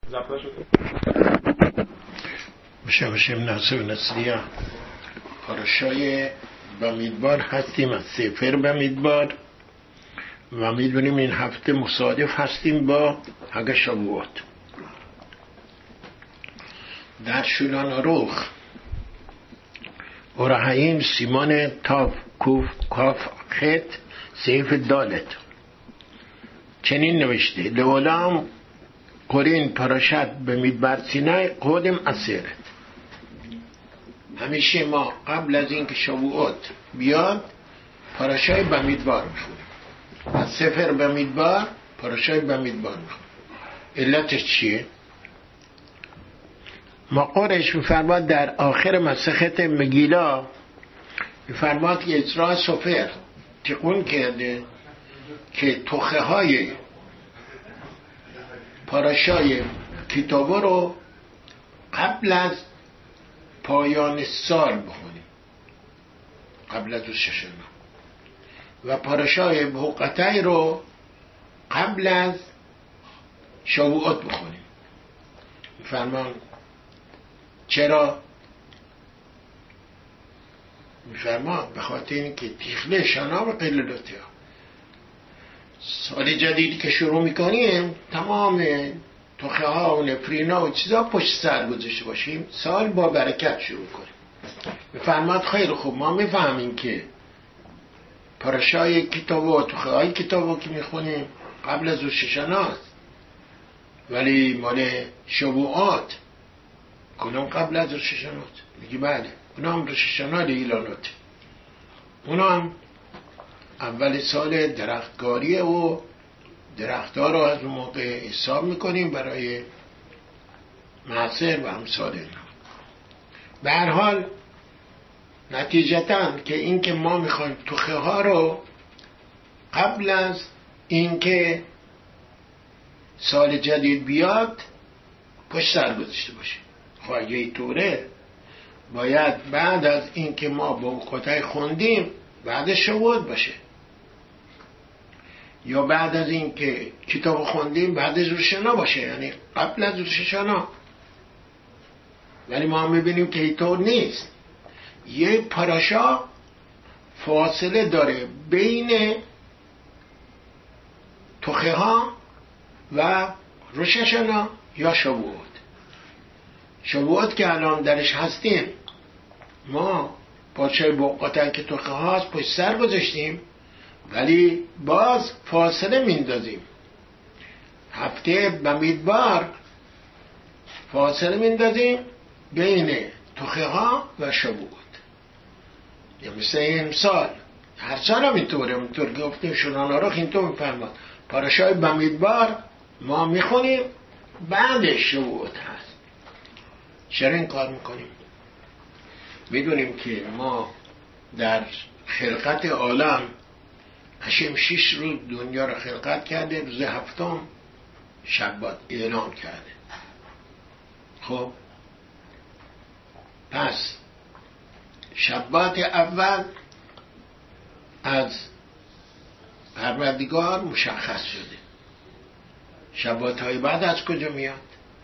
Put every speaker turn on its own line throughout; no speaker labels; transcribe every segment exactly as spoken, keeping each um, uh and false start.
زبطه شده
بشه بشه ناصر نصریه پاراشای بمیدوار هستیم از سفر بمیدوار و میدونیم این هفته مصادف هستیم با حق شبوات. در شولان روخ ارحیم سیمان تاف کوف کاف خط سیف دالت چنین نوشته لولام قرین پاراشت بمیدوار سینای قدم اسیرت. همیشه ما قبل از اینکه شبوات بیاد پاراشای بمیدوار میخونیم، از سفر بمیدوار پاراشای بمیدوار میخونیم. علتش چیه؟ ما قرش میفرماد در آخر مسخت مگیلا میفرماد که اجرا سفر تقون کرده که توخه های پاراشای کتابه رو قبل از پایان سال بخونیم، قبل از ششنا، و پاراشای بحقتای رو قبل از شبوات بخونیم. میفرمان چرا؟ میفرما به خاطر اینکه تیخله شنا و قللوتی ها سال جدیدی که شروع میکنیم تمام توخه ها و نفرینا و چیزا پشت سر گذاشته باشیم، سال با برکت شروع کنیم. میفرماد خیلی خوب، ما میفهمیم که پاراشای کتاب و توخه های کتاب که میخونیم قبل از روز ششناست، ولی مال شبوات کدوم قبل از روز ششنات؟ میگی بله، اونا هم روز ششنا لیلانات، اونا هم اول سال درختکاریه و درختها رو از اون موقع حساب میکنیم برای معصر و امثال اینا. به هر حال نتیجتاً که این که ما میخوایم توخه ها رو قبل از اینکه سال جدید بیاد پشت سر گذاشته باشیم. خب اگه اینطوره باید بعد از اینکه ما با وقتای خوندیم بعد شبوات باشه، یا بعد از اینکه کتاب خوندیم بعد از روشنا باشه، یعنی قبل از روشنا. ولی ما میبینیم که اینطور نیست. یه پاراشا فاصله داره بین توخه ها و روشنا یا شبوات. شبوات که الان درش هستیم ما پارچه بقاطعی که توخه هاست پشت سر گذاشتیم، ولی باز فاصله میندازیم. هفته بمیدوار فاصله میندازیم بین توخه ها و شبوات. یا مثل امسال هر سال هم اینطوره، همینطور که گفتیم شولان روخ اینطور میفرماد پاراشای بمیدوار ما میخونیم بعدش شبوات هست. چرا این کار میکنیم؟ میدونیم که ما در خلقت عالم هشم شش روز دنیا رو خلقت کرده، روز هفتم شبات اعلام کرده. خب پس شبات اول از پروردگار مشخص شده، شبات های بعد از کجا میاد؟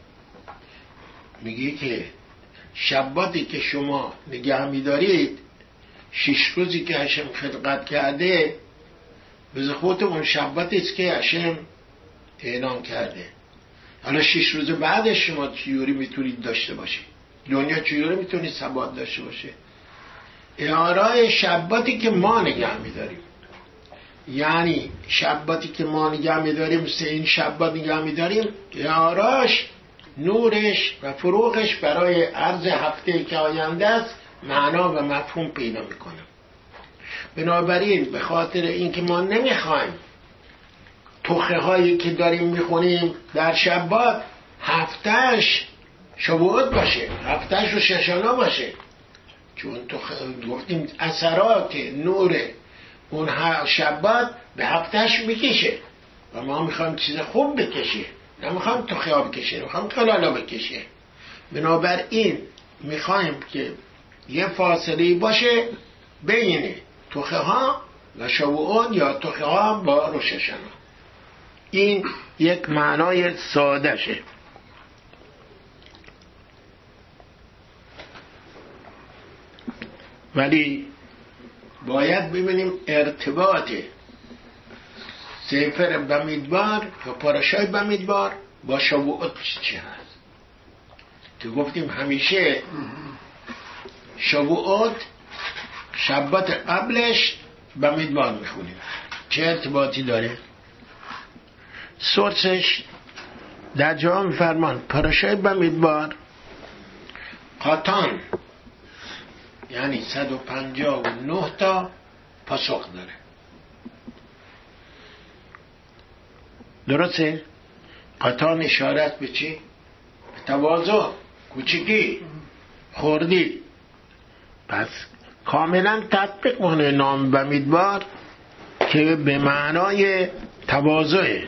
میگه که شباتی که شما نگه میدارید شش روزی که هشم خلقت کرده بز خودت اون شباتی است که هشم اعلام کرده. حالا شش روز بعدش شما چیوری میتونید داشته باشید؟ دنیا چیوری میتونید ثبات داشته باشه؟ اعارای شباتی که ما نگه میداریم، یعنی شباتی که ما نگه میداریم مثل این شبات نگه میداریم، اعاراش نورش و فروغش برای عرض هفته که آینده است معنا و مفهوم پیدا میکنه. بنابراین به خاطر اینکه ما نمیخوایم توخه هایی که داریم میخونیم در شبات هفتهش شبوات باشه، هفتهش رو ششنا باشه، چون تو گفتیم اثرات نور اون شبات به هفتهش میکشه و ما میخوایم چیز خوب بکشه، نمیخوایم توخه ها بکشه، نمیخوایم کلالا بکشه. بنابراین میخوایم که یه فاصله باشه بین توخه ها و شبوات یا توخه ها با روش شنا. این یک معنای ساده شه. ولی باید ببینیم ارتباط سفر بمیدوار یا پاراشای بمیدوار با شبوعات چی هست. که گفتیم همیشه شبوعات شبات قبلش بمیدوار میخونیم. چه ارتباطی داره؟ سورسش در جا میفرمان پاراشای بمیدوار قاطان یعنی صد و پنجاه و نه تا پاسخ داره. درسته؟ قاطان اشارت به چی؟ به تواضع، کوچکی، خوردی. پس کاملا تطبیق کنه نام بمیدوار که به معنای تواضعه.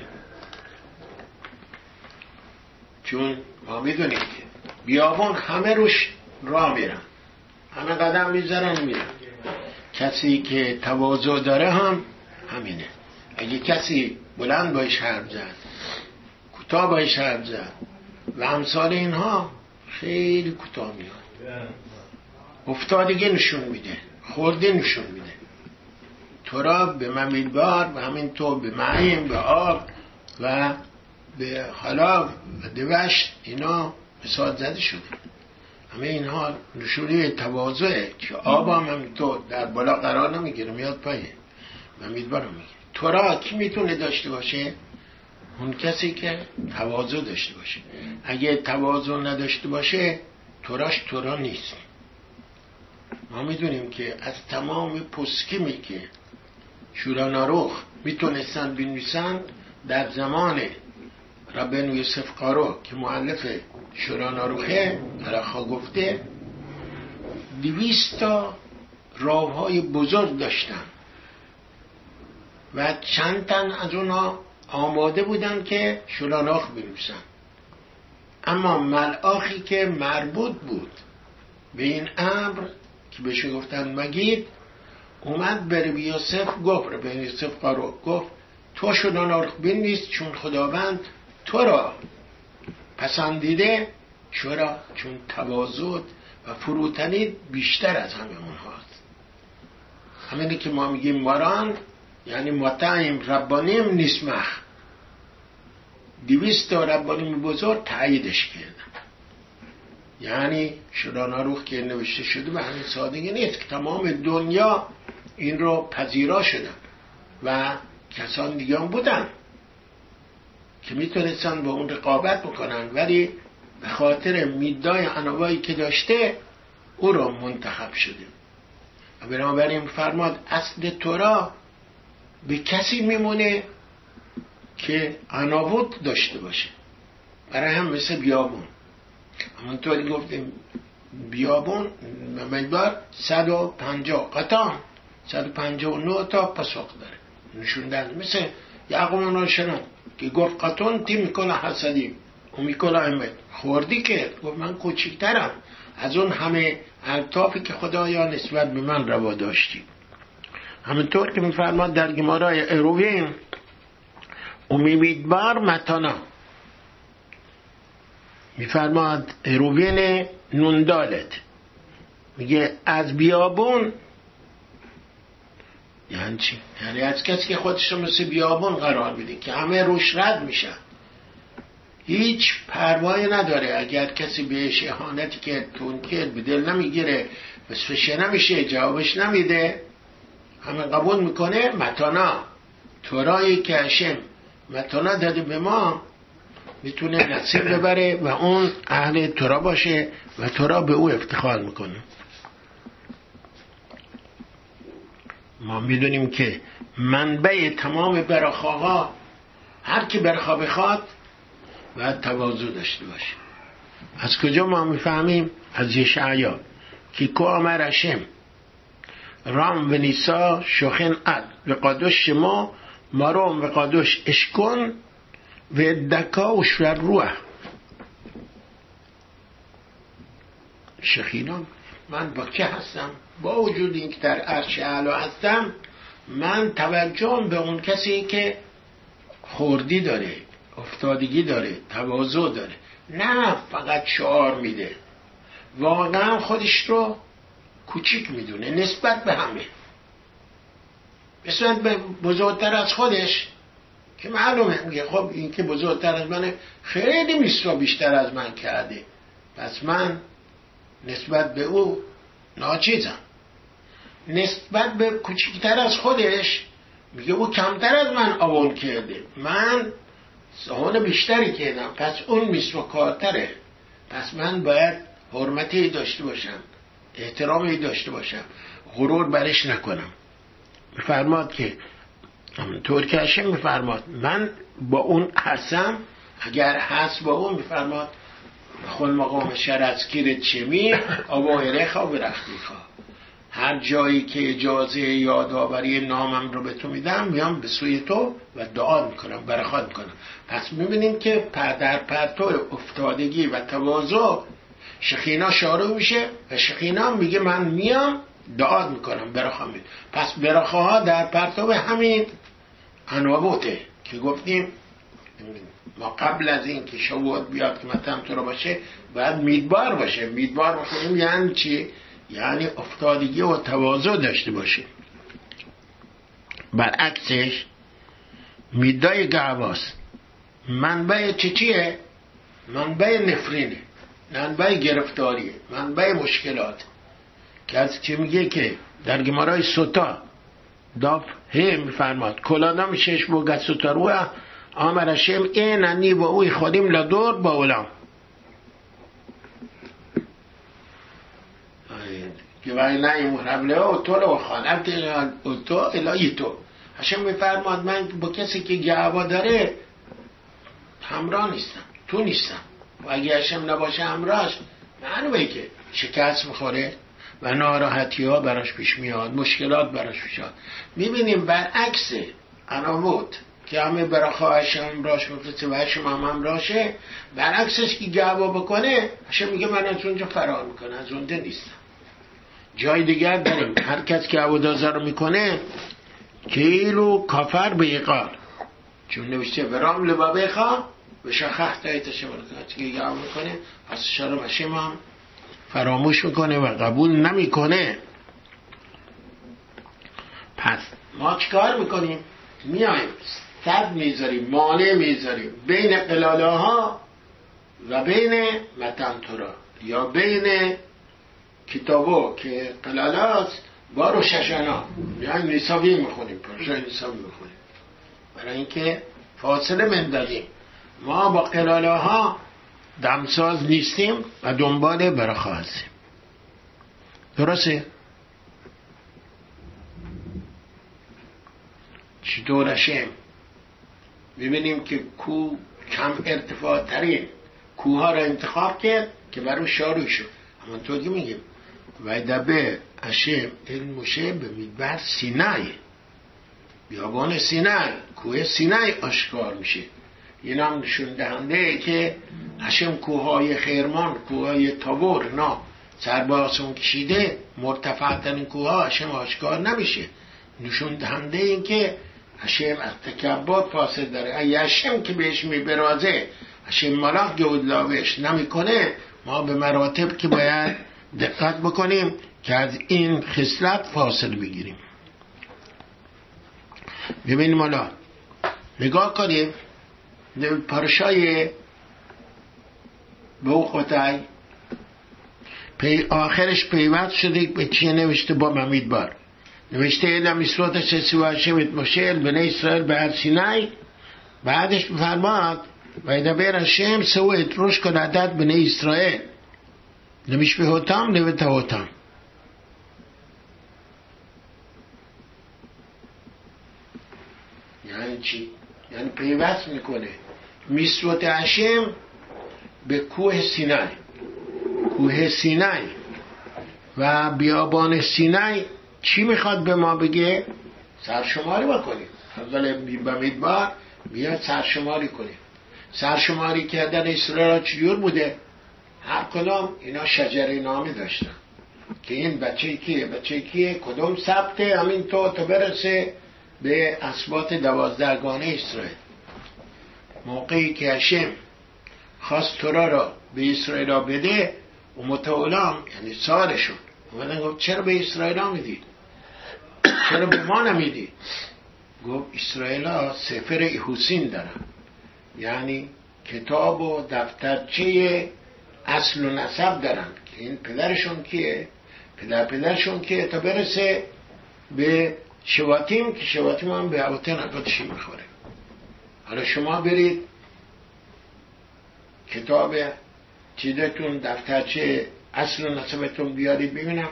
چون ما میدونیم که بیابون همه روش راه میرن، همه قدم میذارن میرن. کسی که تواضع داره هم همینه. اگه کسی بلند باش حرف زد، کوتاه باش حرف زد و امثال اینها، خیلی کوتاه میاد. افتادگی نشون میده، خورده نشون میده. تو را به ممیدوار و همینطور به معیم، به آب و به حلاف و دوشت اینا مثال زده شده. همه اینها نشونه تواضعه که آب هم همینطور در بالا قرار نمیگیره، میاد پایین. ممیدوار رو میگیره. تو را کی میتونه داشته باشه؟ اون کسی که تواضع داشته باشه. اگه تواضع نداشته باشه توراش تورا نیست. ما میدونیم که از تمام پسکیمی که شوراناروخ میتونستن بنویسن در زمان ربن یوسف قارو که مؤلف شوراناروخه رخا گفته دویست تا راوهای بزرگ داشتن و چند تن از اونها آماده بودن که شوراناروخ بنویسن. اما ملآخی که مربوط بود به این امر که بهش گفتن مگید، اومد به ربی یوسف گفت، ربی یوسف قارو گفت تو شوراناروخ بنویس چون خداوند تو را پسندیده، چرا؟ چون تواضع و فروتنی بیشتر از همه اونهاست. همینی که ما میگیم ماران یعنی مطعم ربانیم نسمخ، دویست تا ربانیم بزرگ تاییدش کردن. یعنی شوراناروخ که نوشته شده به همین سادگی نیست که تمام دنیا این رو پذیرا شدن و کسان دیگه هم بودن که میتونستن با اون رقابت بکنن، ولی به خاطر میدای عنوایی که داشته او رو منتخب شده. و بنابراین فرماد اصل تورا به کسی میمونه که عناوت داشته باشه. برای هم مثل بیابون، همونطوری گفتیم بیابون ممیدوار صد و پنجاه قطعا صد و پنجاه و نه تا پاسخ داره. نشوندن مثل یعقوب ناشنان که گفت قطعا تی میکنه حسدیم و میکنه احمد خوردی که گفت من کوچکترم از اون همه الطافی که خدایا نسبت به من روا داشتی. همونطور که میفرماد در گمارای اروین امیدوار متانا، میفرماد اروین نوندالت میگه از بیابون، یعنی چی؟ یعنی از کسی که خودش رو مثل بیابون قرار میده که همه روش رد میشن، هیچ پروایی نداره. اگر کسی بهش اهانتی که تونکید به دل نمیگیره، بسفشه نمیشه، جوابش نمیده، همه قبول میکنه. متانا تورایی که هشم متانا داده به ما میتونه نصیب ببره و اون اهل تورا باشه و تورا به او افتخار میکنه. ما میدونیم که منبع تمام برخاها هر کی برخا بخواد و تواضع داشته باشه. از کجا ما میفهمیم؟ از یشعیا که کو امر هشم رام و نیسا شخن اد و قادش شما مارم و قادش اشکن و دکا و شور روح. شخینان من با که هستم؟ با وجود این که در عرش اعلی هستم، من توجهم به اون کسی که خوردی داره، افتادگی داره، تواضع داره، نه فقط شعار میده، واقعا خودش رو کوچیک میدونه نسبت به همه، نسبت به بزرگتر از خودش که معلومه میگه خب این که بزرگتر از منه خیلی میسوا بیشتر از من کرده، پس من نسبت به او ناچیزم. نسبت به کوچکتر از خودش میگه او کمتر از من آون کرده، من سهان بیشتری کردم، پس اون میسوا کارتره، پس من باید حرمتی داشته باشم، احترامی داشته باشم، غرور برش نکنم. میفرماد که طور که هشم میفرماد من با اون هستم، اگر هست با اون میفرماد خل مقام شرعسکیر چمی آوائره خواه برختی خواه، هر جایی که اجازه یادآوری نامم رو به تو میدم میام به سوی تو و دعا میکنم، برخواد میکنم. پس میبینیم که در پرتو افتادگی و تواضع شخینا شارو میشه و شخینا میگه من میام دعا میکنم، برخواه میکنم. پس برخواه ها در پرتو همین انوابوته که گفتیم ما قبل از این که شواد بیاد که متهم تو رو باشه باید میدبار باشه. میدبار بخونیم یعنی چی؟ یعنی افتادگی و تواضع داشته باشه. برعکسش میدای گعواست منبع چی چیه؟ منبع نفرینه، منبع گرفتاریه، منبع مشکلات. که از چی میگه که در گمارای سوتا داف هی میفرماد کلانا میشش بوگت سوتا روه آمرشم این انی و اوی خودیم لدور با اولام که وای نایی محرمله و تو رو خانت و تو الهی تو. هشم میفرماد من با کسی که گعوا داره همراه نیستم، تو نیستم، و اگه هشم نباشه همراهش معلومه که شکست میخوره و ناراحتی ها براش پیش میاد، مشکلات براش پیش میاد. میبینیم برعکس اناموت که همه براخواه هشم راش مفلسه و هشم هم همراشه، برعکسش که گعوا بکنه هشم میگه من از اونجا فرار میکنه، از اونجا نیستم. جای دیگر داریم هر کس که عبودازه رو میکنه کیلو کافر به ایقار، چون نوشته برام لبابه خواه و شخص تایتش مرکنه که گعوا میکنه پس شرم هشم هم فراموش میکنه و قبول نمیکنه. پس ما چیکار میکنیم؟ میایم صد میذاریم، مانع میذاریم بین قلاله ها و بین متن تورا، یا بین کتابو که قلاله هست با روششنا، یعنی نصابی میخونیم، پرشای نصابی میخونیم، برای اینکه فاصله مندازیم. ما با قلاله ها دمساز نیستیم و دنبال برخواه هستیم. درسته؟ چطور هشم ببینیم که کو کم ارتفاع ترین کوها را انتخاب کرد که برای شاروی شد. همانطور که میگیم و دبه هشم علموشه به میدبر سینای، بیابان سینای، کوه سینای آشکار میشه. این هم نشون دهنده که هشم کوههای خیرمان، کوههای تابور نه سرباسون کشیده، مرتفع ترین کوها هشم آشکار نمیشه. نشون دهنده این که هشم از تکبر فاصله داره. اگه هشم که بهش میبرازه هشم ملاک گودلاوش نمیکنه، ما به مراتب که باید دقت بکنیم که از این خصلت فاصله بگیریم. ببینیم حالا نگاه کنیم پارشای به او خطای پی آخرش پیوست شده به چیه نوشته با ممیدبار، نوشته ایلم اسواتش سواشمت مشهل بنی اسرائیل به هر سینای. بعدش بفرماد و ایده بیر هشم سویت روش کن عدد بنی اسرائیل نمیش به هوتام نویت هوتام. یعنی چی؟ یعنی پیوست میکنه میسوت هشم به کوه سینای، کوه سینای و بیابان سینای. چی میخواد به ما بگه؟ سرشماری بکنیم. حضال بمیدبار بیاد سرشماری کنیم. سرشماری کردن اسرائیل چجور بوده؟ هر کدام اینا شجره نامی داشتن که این بچه کیه، بچه کیه، کدوم ثبته، همین تو تا برسه به اسبات دوازدهگانه اسرائیل. موقعی که هشم خواست تورا را به اسرائیل را بده و متعالم یعنی سارشون اومدن گفت چرا به اسرائیل ها میدی؟ چرا به ما نمیدی؟ گفت اسرائیل ها سفر ایهوسین دارن، یعنی کتاب و دفترچه اصل و نسب دارن که این پدرشون کیه، پدر پدرشون کیه، تا برسه به شواتیم که شواتیم هم به عواتن عبادشی میخوره. حالا شما برید کتاب چیزتون دفترچه اصل و نسبتون بیارید ببینم.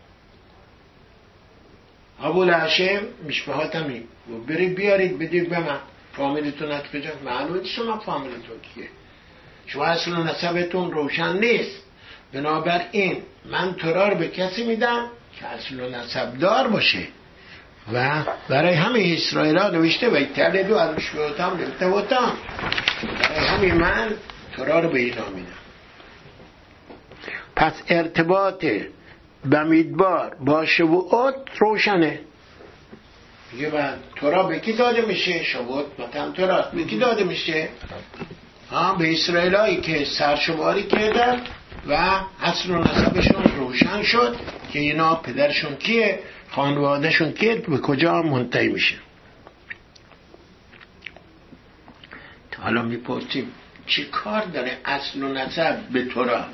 ابوالهاشم مشبهاتمی و برید بیارید بدید به من فامیلتون از کجا؟ معلومه شما فامیلتون کیه. شما اصل و نسبتون روشن نیست، بنابراین من تورا رو به کسی میدم که اصل و نسب دار باشه و برای همه اسرائیل ها نوشته و تلدو از مشبهاتم نبتواتم، برای همه من تورا رو به اینا میدم. پس ارتباط بمیدبار با شبوعات روشنه. میگه بعد تورا به کی داده میشه؟ شبوعات مثلا تورا به کی داده میشه؟ ها به اسرائیل هایی که سرشماری کردن و اصل و نسبشون روشن شد که اینا پدرشون کیه، خانوادهشون کیه، به کجا منتهی میشه. حالا میپرسیم چی کار داره اصل و نسب به تورا؟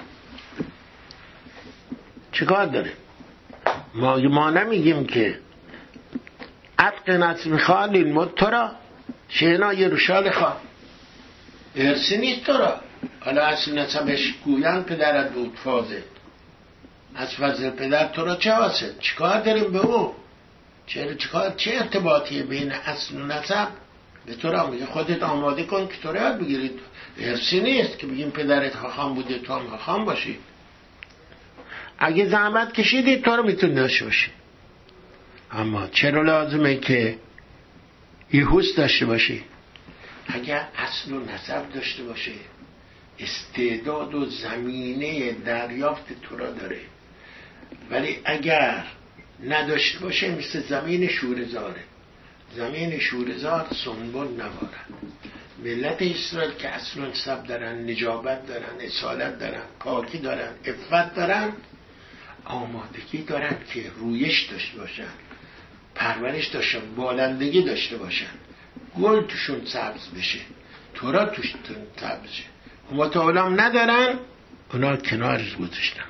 چی کار داره؟ ما, ما نمیگیم که عدق نسل خالین مد تورا شینا یروشال خواه ارسی نیست تورا. حالا اصل نسبش گویان پدرت بود فازه، از فضل پدر تورا چه واسه؟ چی کار داریم به او؟ چه, چه, چه ارتباطیه بین اصل و نسب به تورا؟ میگه خودت آماده کن که تورا یاد بگیرید، ارسی نیست که بگیم پدرت خاخام بوده تو هم خاخام باشی. اگه زحمت کشیدی تو رو میتونی داشته باشی، اما چرا لازمه که ایهوس داشته باشی؟ اگر اصل و نسب داشته باشه استعداد و زمینه دریافت تورا داره، ولی اگر نداشته باشه مثل زمین شورزاره. زمین شورزار سنبول نبارد. ملت اسرائیل که اصل و نسب دارن، نجابت دارن، اصالت دارن، پاکی دارن، عفت دارن، آمادگی دارن که رویش داشته باشن، پرورش داشته باشن، بالندگی داشته باشن، گل توشون سبز بشه، تورا توشون سبز بشه. اما تا علام ندارن، اونا کنارش گذاشتن.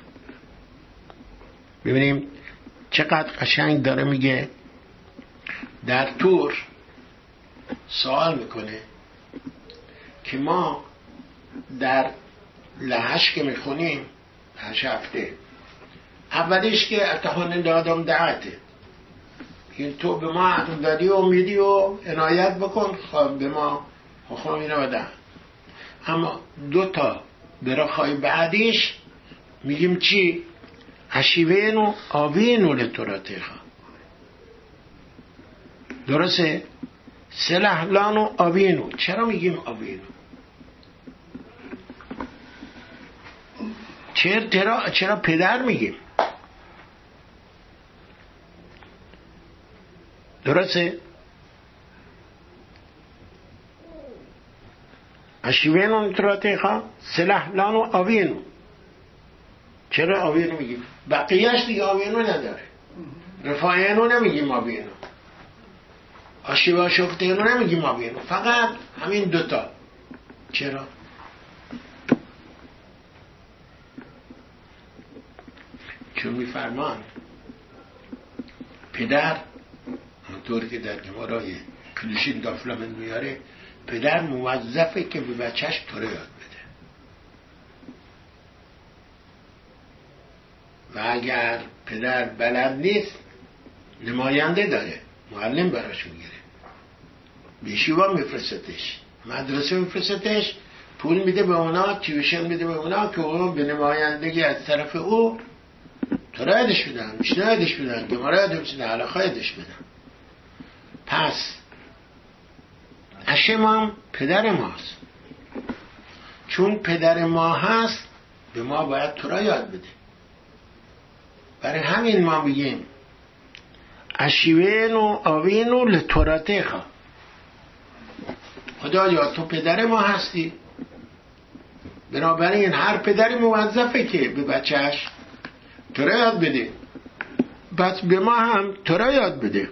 ببینیم چقدر قشنگ داره میگه. در تور سوال میکنه که ما در لحش که میخونیم لحش هفته اولیش که اتحان دادم دعاته، این تو به ما عدم دادی و امیدی و عنایت بکن خواه به ما خواه اینا بده. اما دو تا براخای بعدیش میگیم چی؟ اشیوینو آوینو لتوراتیخا. درسته؟ سلح لانو آوینو. چرا میگیم آوینو؟ چرا چرا پدر میگیم؟ درسته؟ اشیوینو لتوراتیخا سلح لانو آوینو. چرا آوینو میگیم؟ بقیهش دیگه آوینو نداره. رفاینو نمیگیم آوینو، آشیوا شفتینو نمیگیم آوینو، فقط همین دوتا. چرا؟ چون میفرمان پدر همونطور که در گمارای کلوشین دافلامن میاره، پدر موظفه که به بچهش تورا یاد بده و اگر پدر بلد نیست نماینده داره، معلم براش میگیره، بیشیوا میفرستش، مدرسه میفرستش، پول میده به اونا، تیوشن میده به اونا که اونا به نمایندگی از طرف او تورا یادش بدن، میشنه یادش بدن، گمارا یادش بدن، علاقه یادش بدن. پس اشم هم پدر ماست، چون پدر ما هست به ما باید تورا یاد بده. برای همین ما میگیم اشیوینو آوینو لتوراتیخا. خدایا تو پدر ما هستی، بنابراین هر پدری موظفه که به بچهش تورا یاد بده. پس به ما هم تو را یاد بده.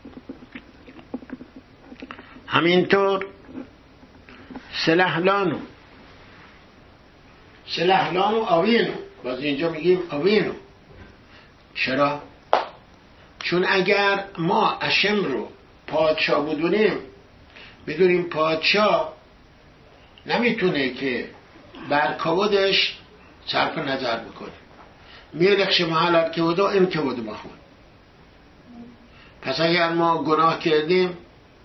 همینطور سلحلانو سلحلانو آوینو، باز اینجا میگیم آوینو. چرا؟ چون اگر ما اشم رو پادشاه بدونیم، بدونیم پادشاه نمیتونه که بر کبودش صرف نظر بکنه، میلخش محلات که بودو این که بودو بخون. پس اگر ما گناه کردیم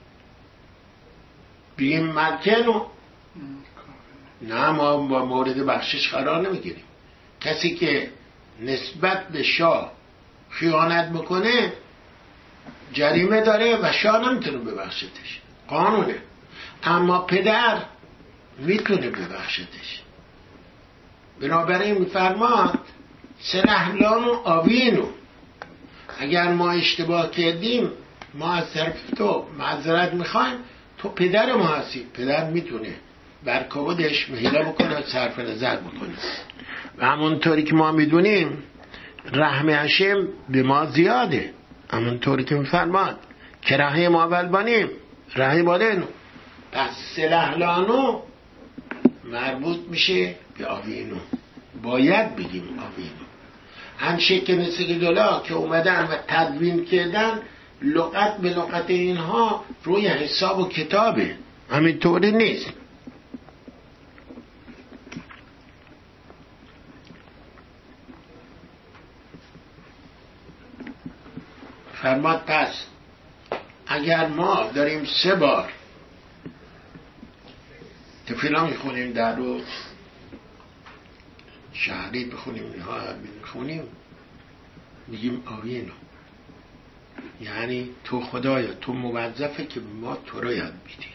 بگیم ملکنو، نه، ما با مورد بخشش قرار نمیگیریم. کسی که نسبت به شاه خیانت بکنه جریمه داره و شاه نمیتونه ببخشتش، قانونه. اما پدر میتونه ببخشتش. بنابراین میفرماد سلحلانو آوینو، اگر ما اشتباه کردیم ما از طرف تو معذرت میخوایم، تو پدر ما هستی. پدر میتونه بر کبودش محیله بکنه، صرف نظر بکنه. و همونطوری که ما میدونیم رحم هشم به ما زیاده، همونطوری که میفرماد که رحم ما بلبانیم رحم بالینو. پس سلحلانو مربوط میشه به آوینو، باید بگیم آوینو. همشه که مثل دولا که اومدن و تدوین کردن، لغت به لغت اینها روی حساب و کتابه، همینطوری نیست. فرماد پس اگر ما داریم سه بار تفیلا میخونیم در روز، شهری بخونیم، اینها بخونیم، میگیم آوینو، یعنی تو خدایا تو موظفه که ما تو رو یاد میدی.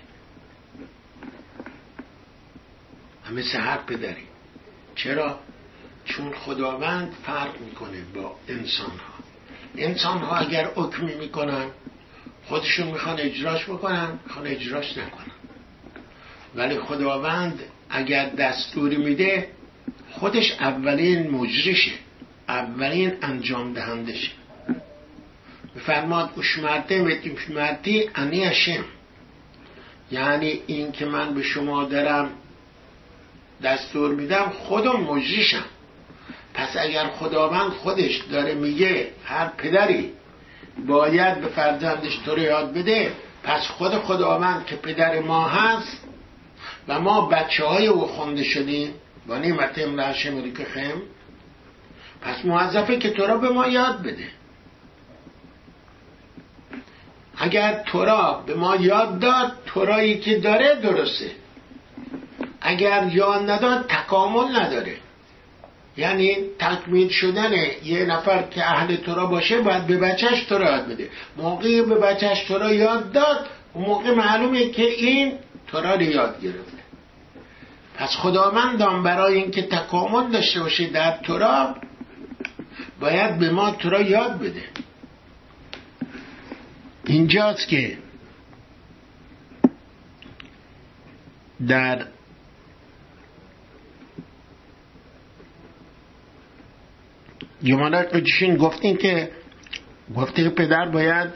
همه سهر پدری. چرا؟ چون خداوند فرق میکنه با انسان ها. انسان ها اگر حکمی میکنن خودشون میخوان اجراش بکنن، میخوان اجراش نکنن. ولی خداوند اگر دستوری میده خودش اولین مجریشه، اولین انجام دهندشه. بفرماد اشمرده میتیم شمردی انی هشم، یعنی این که من به شما دارم دستور میدم خودم مجریشم. پس اگر خداوند خودش داره میگه هر پدری باید به فرزندش تو رو یاد بده، پس خود خداوند که پدر ما هست و ما بچه های او خونده شدیم با نعمت امرهش مریک خیم، پس موظفه که تو را به ما یاد بده. اگر تو را به ما یاد داد، تو رایی که داره درسته. اگر یاد نداد تکامل نداره. یعنی تکمیل شدن یه نفر که اهل تورا باشه باید به بچهش تورا یاد بده. موقعی به بچهش تورا یاد داد اون موقع معلومه که این تورا رو یاد گرفته. پس خداوندم برای اینکه تکامل داشته باشه در تورا باید به ما تورا یاد بده. اینجاست که در یومانات قدیشین گفتین که گفته پدر باید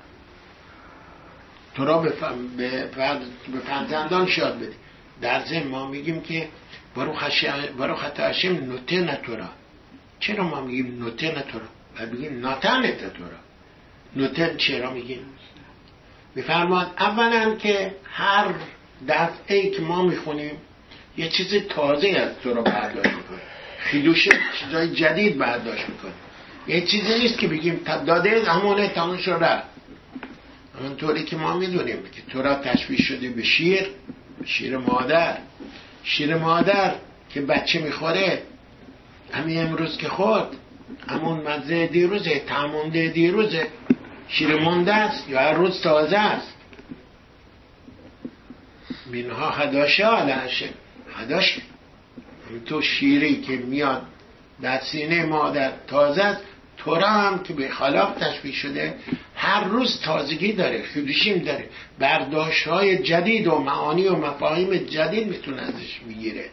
تو را به فرزندان یاد بده. در ضمن ما میگیم که برو خطا هشم نوته نتورا. چرا ما میگیم نوته نتورا؟ باید بگیم ناتن نتورا. نوته چرا میگیم؟ میفرماد اولا که هر دفعه که ما میخونیم یه چیز تازه از تو را برداشت میکنه، خیدوش چیزای جدید برداشت میکنه. یه چیزی نیست که بگیم داده همونه تمام شده. همونطوری که ما میدونیم که تو را تشبیه شده به شیر، شیر مادر. شیر مادر که بچه میخوره، همین امروز که خورد همون مزه دیروزه، تعمونده دیروزه، شیر مونده است یا هر روز تازه است. منها هداشه علشه هداشه، تو شیری که میاد در سینه مادر تازه است. تو را هم که به خلاق تشبیه شده هر روز تازگی داره، خودشیم داره، برداشت های جدید و معانی و مفاهیم جدید میتونه ازش میگیره.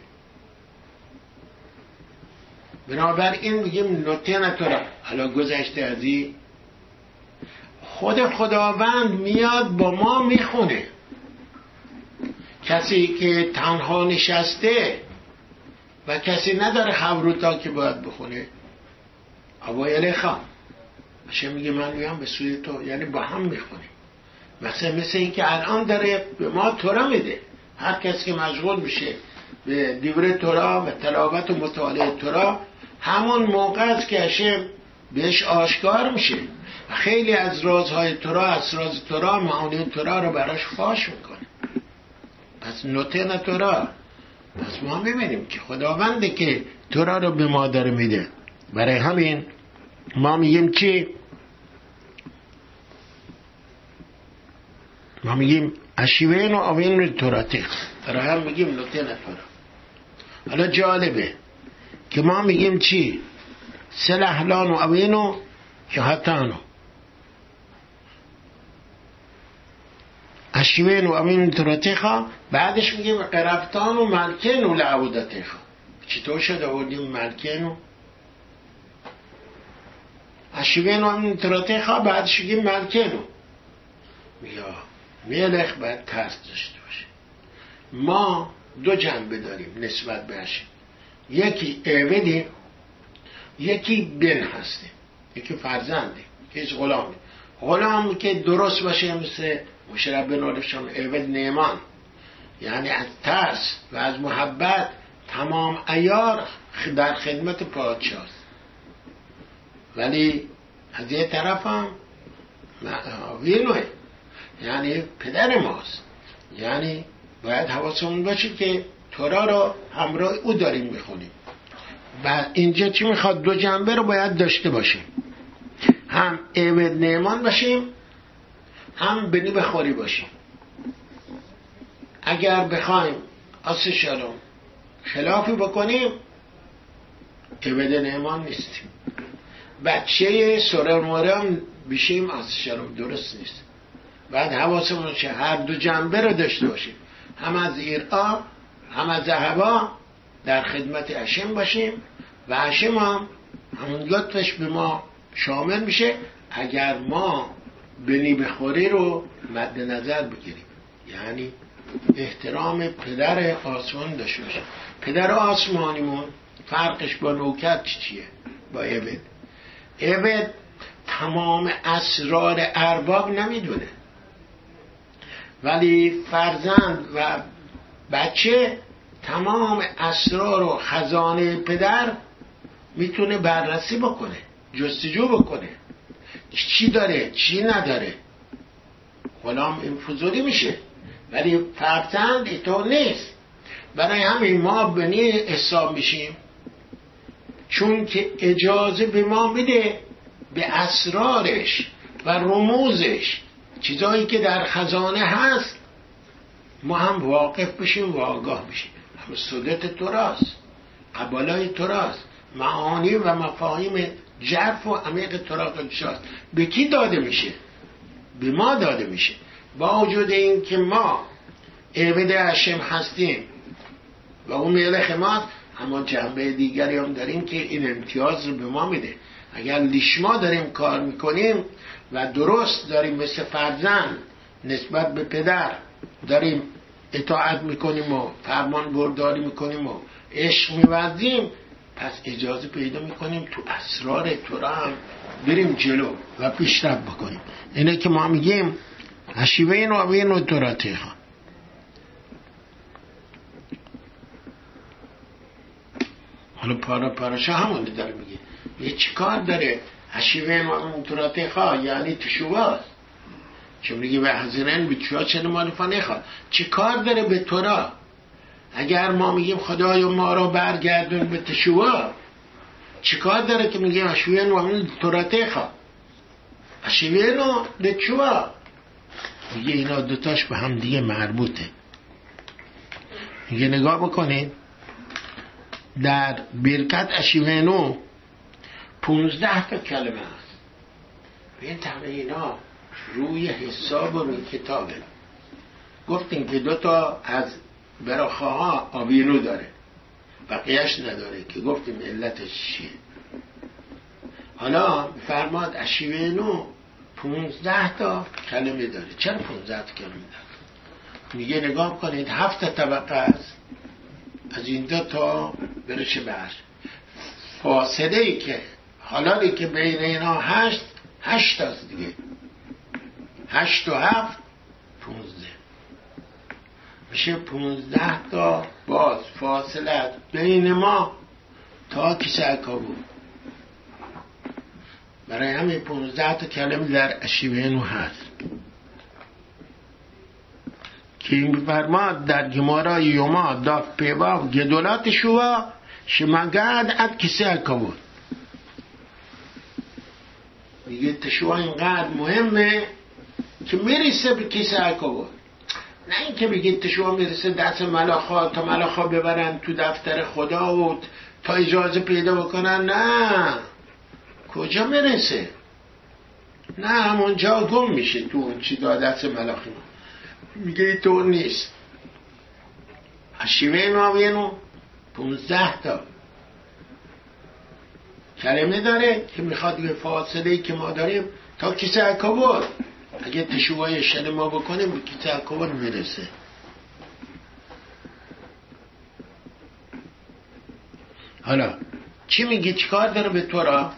بنابراین میگیم نوته نتورا. حالا گذشته ازی خود خداوند میاد با ما میخونه. کسی که تنها نشسته و کسی نداره خبروتا که باید بخونه، اوایل خام باشه میگه من میام به سوی تو، یعنی با هم میخونیم. مثلا مثل این که الان داره به ما تورا میده. هر کسی که مشغول میشه به دیوره تورا و تلاوت و مطالعه تورا، همون موقع است که هشم بهش آشکار میشه و خیلی از رازهای تورا، اسراز تورا، معانی تورا رو براش فاش میکنه. پس نوتن تورا، پس ما میبینیم که خداونده که تورا رو به ما داره میده. برای همین ما میگیم چی؟ ما میگیم اشیوین و آوین توراتیخ، برای هم میگیم نوتن تورا. حالا جالبه که ما میگیم چی؟ سلحلان و آوین و شهتانو، اشیوین و آوین توراتیخا، بعدش میگیم قرفتان و ملکن و لعودتیخا. چطور شد آوردیم ملکن و اشیوین و آوین توراتیخا، بعدش میگیم ملکن و یا ملخ باید ترس داشته باشه. ما دو جنبه داریم نسبت به هشم، یکی عبدیم، یکی بن هستیم، یکی فرزندیم، یکی غلامیم. غلام که درست باشه مثل مشرب بن عرفشان عبد نیمان، یعنی از ترس و از محبت تمام عیار در خدمت پادشاه است. ولی از یه طرف هم وینوه، یعنی پدر ماست، یعنی باید حواسمون باشه که تورا رو همراه او داریم میخونیم. و اینجا چی میخواد؟ دو جنبه رو باید داشته باشیم، هم عبد نیمان باشیم، هم بنی بخوری باشیم. اگر بخوایم آس شلوم خلافی بکنیم، عبد نیمان نیستیم، بچه سره مرم بشیم آس شلوم، درست نیست. بعد حواسمون چه هر دو جنبه رو داشته باشیم، هم از ایرآ هم از ذهبا در خدمت هشم باشیم و هشم هم همون لطفش به ما شامل میشه اگر ما بنی بخوری رو مد نظر بگیریم، یعنی احترام پدر آسمان داشته باشیم. پدر آسمانیمون فرقش با نوکر چیه؟ با عبد. عبد تمام اسرار ارباب نمیدونه، ولی فرزند و بچه تمام اسرار و خزانه پدر میتونه بررسی بکنه، جستجو بکنه، چی داره چی نداره. غلام این فضولی میشه، ولی فرزند اینطور نیست. برای همین ما بنی حساب میشیم، چون که اجازه به ما میده به اسرارش و رموزش، چیزایی که در خزانه هست، ما هم واقف بشیم و آگاه بشیم. هم سودت توراست، قبالای توراست، معانی و مفاهیم جرف و عمیق تورا قدشاست. به کی داده میشه؟ به ما داده میشه. با وجود این که ما عبد هشم هستیم و اون ملک ماست، اما جنبه دیگری هم داریم که این امتیاز رو به ما میده. اگر لیشما داریم کار میکنیم و درست داریم مثل فرزند نسبت به پدر داریم اطاعت میکنیم و فرمان برداری میکنیم و عشق می‌ورزیم، پس اجازه پیدا میکنیم تو اسرار تورا هم بریم جلو و پیشرفت بکنیم. اینه که ما میگیم اشیوین و آوین و توراتیخا. حالا پارا پاراشا همون داره میگه یه چی کار داره اشیوین و آوین و توراتیخا، یعنی تشوواست. چون میگه به حضرین بیچوا چه مالفا نخواد، چی کار داره به تورا؟ اگر ما میگیم خدای ما را برگردون به تشوا، چی کار داره که میگیم اشیوین و آوین توراتیخا؟ اشیوین و تشوا میگه اینا دوتاش به هم دیگه مربوطه. میگه نگاه بکنید در برکت اشیوینو پونزده تا کلمه هست. این تمه اینا روی حساب و روی کتابه. گفتیم که دوتا از براخاها آوینو داره، بقیهش نداره، که گفتیم علتش چیه. حالا فرماد اشیوینو پونزده تا کلمه داره. چرا پونزده تا کلمه داره؟ میگه نگاه کنید هفت طبقه است، از این دو تا برشه بر فاصله ای که حالا که بین اینا هشت هشت است دیگه، هشت و هفت پونزده میشه. پونزده تا باز فاصله بین ما تا کیسه اکابو. برای همین پونزده تا کلمه در اشیوینو هست که این فرماد در گمارا یوما داف پیوا گدولات شوا شمگاد اد کیسه اکابو. میگه تشوا اینقدر مهمه که میرسه به کیسه اکابو. نه این که بگید تشوا میرسه دست ملاخا تا ملاخا ببرن تو دفتر خدا و تا اجازه پیدا بکنن. نه، کجا میرسه؟ نه، همونجا گم میشه تو اون چی دست ملاخی. میگه ای طور نیست. اشیوه ناوینو پونزده تا کلمه داره که میخواد به فاصله که ما داریم تا کیسه اکابر اگه تشوهای شن ما بکنیم به کیسه اکابر میرسه. حالا چی میگه؟ چیکار داره به تو را؟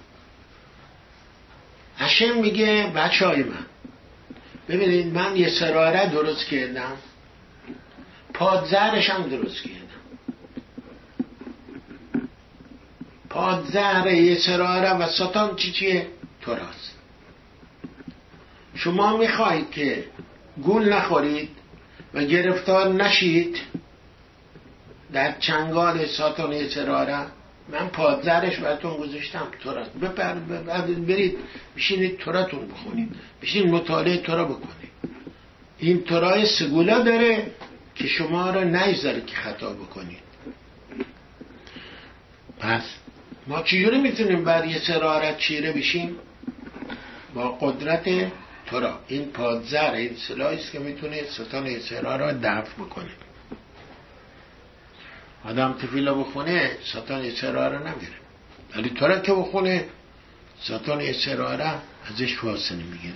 هشم میگه بچه های من ببینید من یه سراره درست کردم، پادزهرش هم درست کردم. پادزهر یه سراره و ساتان چی چیه؟ تو راست. شما میخواید که گول نخورید و گرفتار نشید در چنگال ساتان یه سراره، من پادزرش براتون گذاشتم تورات. بپر برید بشینید توراتون بخونید، بشینید مطالعه تورا بکنید. این تورای سگولا داره که شما را نگذاره که خطا بکنید. پس ما چجوری میتونیم بر یه سرارت چیره بشیم؟ با قدرت تورا. این پادزر این سلاحی است که میتونه ستان یه سراره را دفع بکنه. آدم تفیلا بخونه ساتان اسراره نمیره، ولی تورا که بخونه ساتان اسراره ازش فاصله میگیره.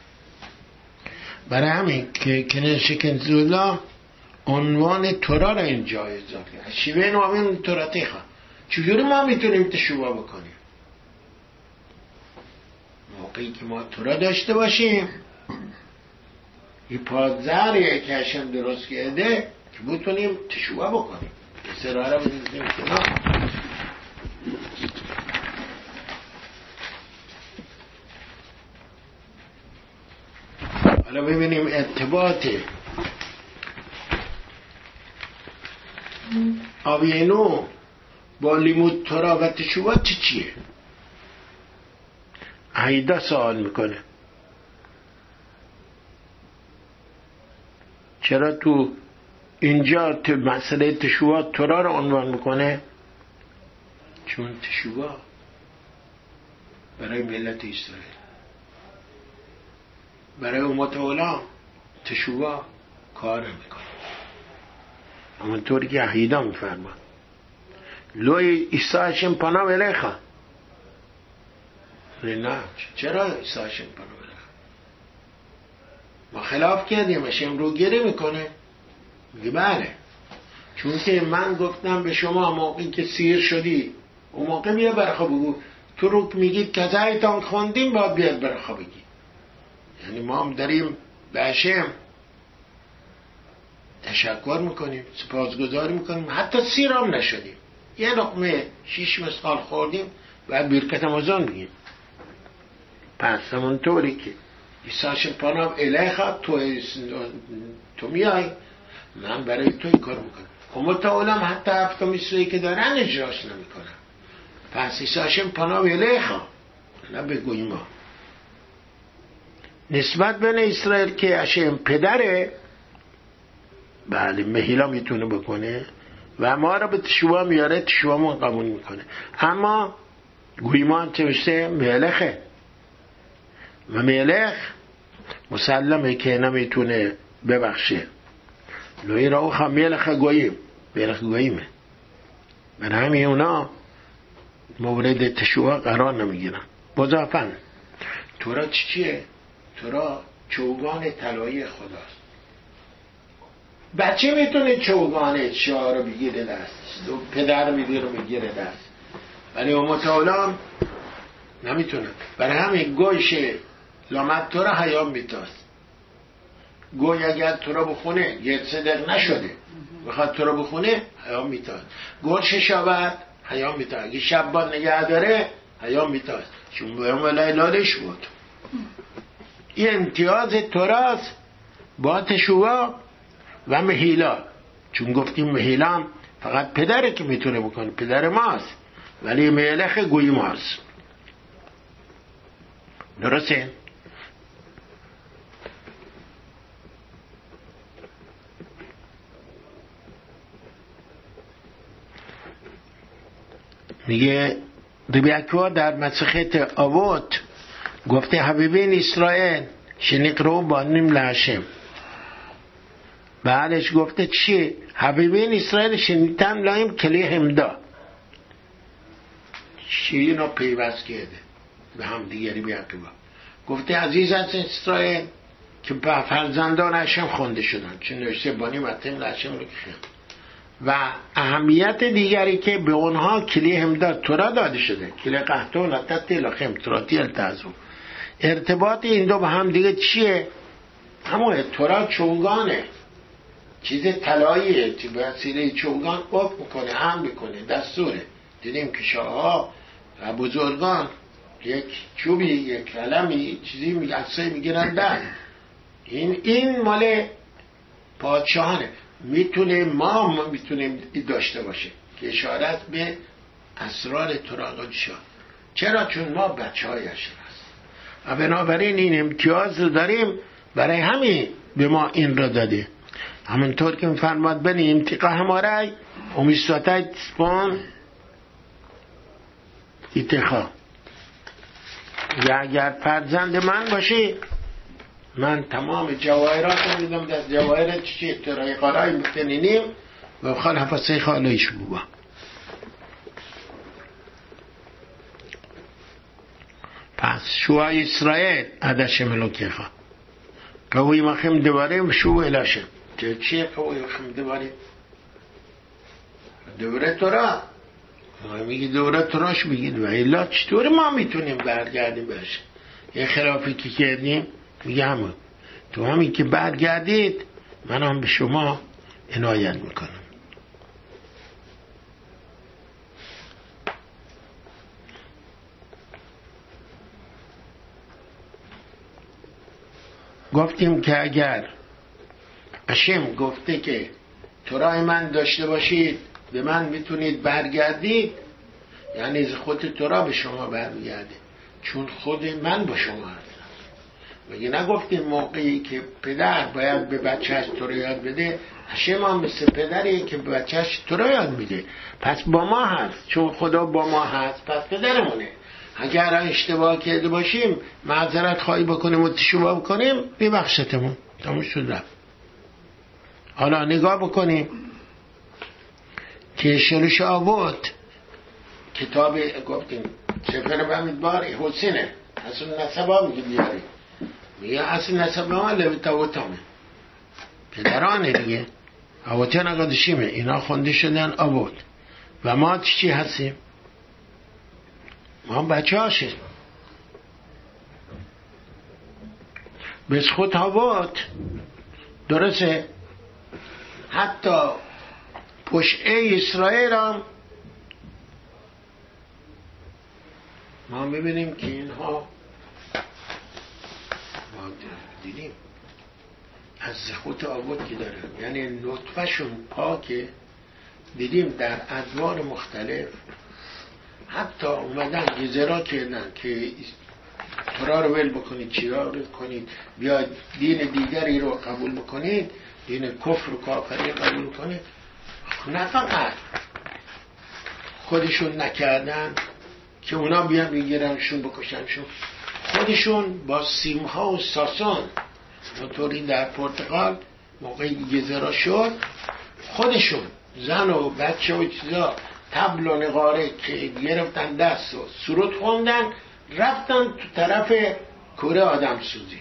برای همین که کنش کنزولا عنوان تورا را اینجا اضافه شیوه نوامین تورا تیخوا. چجوری ما میتونیم تشوبه بکنیم؟ موقعی که ما تورا داشته باشیم این پادزریه که هشم درست کرده که بتونیم تشوبه بکنیم. سراره بزنیم کنار. حالا ببینیم ارتباط آوینو با لیمود تورا و تشوبه چی چیه؟ عیدا سوال میکنه چرا تو اینجا مسئله تشوبه تورا رو عنوان میکنه؟ چون تشوبه برای ملت اسرائیل، برای امت اولا تشوبه کار میکنه. همونطوری که عهیدا میفرما لوی عیسی هشم پناه الیخا. نه، چرا عیسی هشم پناه الیخا؟ ما خلاف کردیم، هشم رو گیره میکنه. میگه بله، چون که من گفتم به شما موقعی که سیر شدی اون موقع بیا برخوا بگو. تو رو میگید که زایتان خوندیم باید بیاد برخوا بگی. یعنی ما هم داریم به هشم تشکر میکنیم، سپاسگزاری میکنیم، حتی سیر هم نشدیم، یه لقمه شیش مسقال خوردیم و برکت آمازون میگیم. پس همونطوری که عیسی هشم پناه الیخا تو تو میای، من برای تو این کار میکنم. امت علم حتی هفته میسوی که دارن اجراش نمیکنن. پس عیسی هشم پناه الیخا نه بگوی ما. نسبت بین اسرائیل که هشم پدره، بله مهیلا میتونه بکنه و ما را به تشوبه میاره، تشوبه من قبول میکنه. اما گویمان چوشته ملخه و ملخ مسلمه که نمیتونه ببخشه. لوی را او خمیلخ گوییم ملخ گوییمه. برای همین اونا مورد تشوبه قرار نمیگیرن. مضافن تورا چیه؟ تورا چوگان طلایی خداست. بچه میتونه چوگان شاه رو بگیره دست، پدر میگیره رو بگیره دست، ولی امت اولام نمیتونه. برای همین گوش لامد تو را حیام میتاست. گوی اگر تو را بخونه گرد صدق نشده بخواد تو را بخونه حیام میتاست. گوش شود حیام میتاست. اگه شبان نگه داره حیام میتاست، چون بایم ولای لالش بود. این امتیاز توراست با تشوع و مهیلا. چون گفتیم مهیلا فقط پدره که میتونه بکنه، پدر ماست، ولی ملخ گوی ماست. درسته؟ میگه ربیعکوا در مسخت آوت گفته حبیبین اسرائیل شنقرو بانیم لحشم. بعدش گفته چی؟ حبیبین اسرائیل شنیتم لایم کلی همدا. چی اینا پیوست کرده به هم دیگری ربیعکوا. گفته عزیز از اسرائیل که به فرزندان هشم خونده شدن، چون نوشته بانیم اتم لحشم رو کشن. و اهمیت دیگری که به اونها کلی همداد تورا داده شده، کلی قهتون اتت لخم تراتی التازو. ارتباط این دو به هم دیگه چیه؟ همون تورا چوگانه، چیز طلاییه که به وسیله چوگان قفل میکنه، هم میکنه، دستوره. دیدیم که شاهها و بزرگان یک چوبی، یک قلمی، چیزی میگه عصای میگیرن در این این مال پادشاهانه. میتونه ما میتونیم داشته باشه که اشارت به اسرار تورا شاه. چرا؟ چون ما بچه هایش هست و بنابراین این امتیاز رو داریم. برای همین به ما این را داده. همونطور که میفرماد بنی امتقا همارای امیستاتای تسپان ایتخا، یا اگر فرزند من باشه من تمام جواهرات رو میدم در جواهرات چی ترای قرای بکنینیم و خال حفظه خالایش بوبا. پس شوهای اسرائیل عدش ملوکی خواه قوی مخیم دواره شو الاشم. چیه قوی مخیم دواره؟ دوره تورا. میگی دوره توراش بگید و ایلا چطور ما میتونیم برگردیم بشه؟ یه خلافی که کردیم میگه همون تو همین که برگردید من هم به شما عنایت میکنم. گفتیم که اگر اشم گفته که تورای من داشته باشید به من میتونید برگردید، یعنی خود تورا به شما برمیگرده، چون خود من با شما هستم. مگه نگفتیم موقعی که پدر باید به بچهش تورا یاد بده، اشم هم مثل پدری که به بچهش تورا یاد میده. پس با ما هست، چون خدا با ما هست پس پدرمونه. اگر اشتباه کرده باشیم معذرت خواهی بکنیم و تشویق بکنیم ببخشتمون، تموم شد رفت. حالا نگاه بکنیم که شلوش آورد کتاب گفتیم سفر بمیدبار حسینه اصل نسبا میگه بیاری، میگه اصل نسبا ما لبتاوتامه پدرانه دیگه. آواته نگادشیمه اینا خونده شدن آورد و ما چی هستیم؟ ما بچه هاشیم. بس خود آورد درسته. حتی پشعه اسرائیل هم ما ببینیم که اینها ما دیدیم از خود آورد که دارن، یعنی نطفهشون پاکه. دیدیم در ادوار مختلف حتی اومدن گزرا کردن که تورا رو ول بکنید، چرا رو کنید، بیاید دین دیگری رو قبول بکنید، دین کفر و کافری قبول کنید. نه فقط خودشون نکردن که اونا بیان بگیرنشون بکشنشون، خودشون با سیمها و ساسون موتوری در پرتغال موقعی گزرا شد خودشون زن و بچه و چیزا تبل و نقاره که گرفتن دست و سرود خوندن رفتن تو طرف کره آدم سوزی.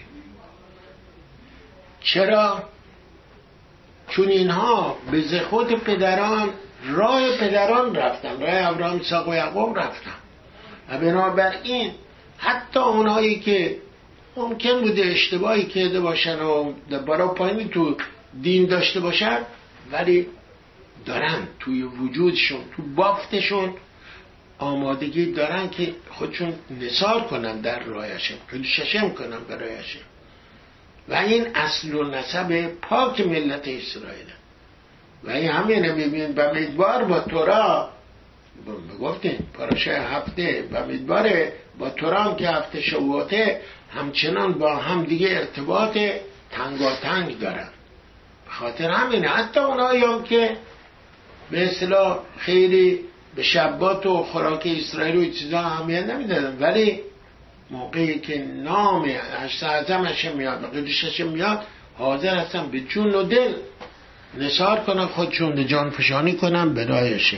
چرا؟ چون اینها به زخوت پدران راه پدران رفتن، راه ابراهیم اسحاق و یعقوب رفتن و بنابراین حتی اونایی که ممکن بوده اشتباهی کرده باشن و برای پایین تو دین داشته باشن، ولی دارن توی وجودشون، تو بافتشون آمادگی دارن که خودشون نثار کنن در راه هشم، قدوسشم کنن به راه هشم. و این اصل و نسب پاک ملت اسرائیل. و این همینه میبینید بمیدوار با تورا گفتیم پاراشای هفته بمیدواره با تورا هم که هفته شواته همچنان با هم دیگه ارتباط تنگاتنگ دارن. به خاطر همینه حتی اونایی هم که به اصطلاح خیلی به شبات و خوراک اسرائیل و این چیزا اهمیت نمیدادن، ولی موقعی که نام هشت اعظمش میاد و قدوسش میاد حاضر هستن به جون و دل نثار کنن، خودشون به جان فشانی کنن به راهش.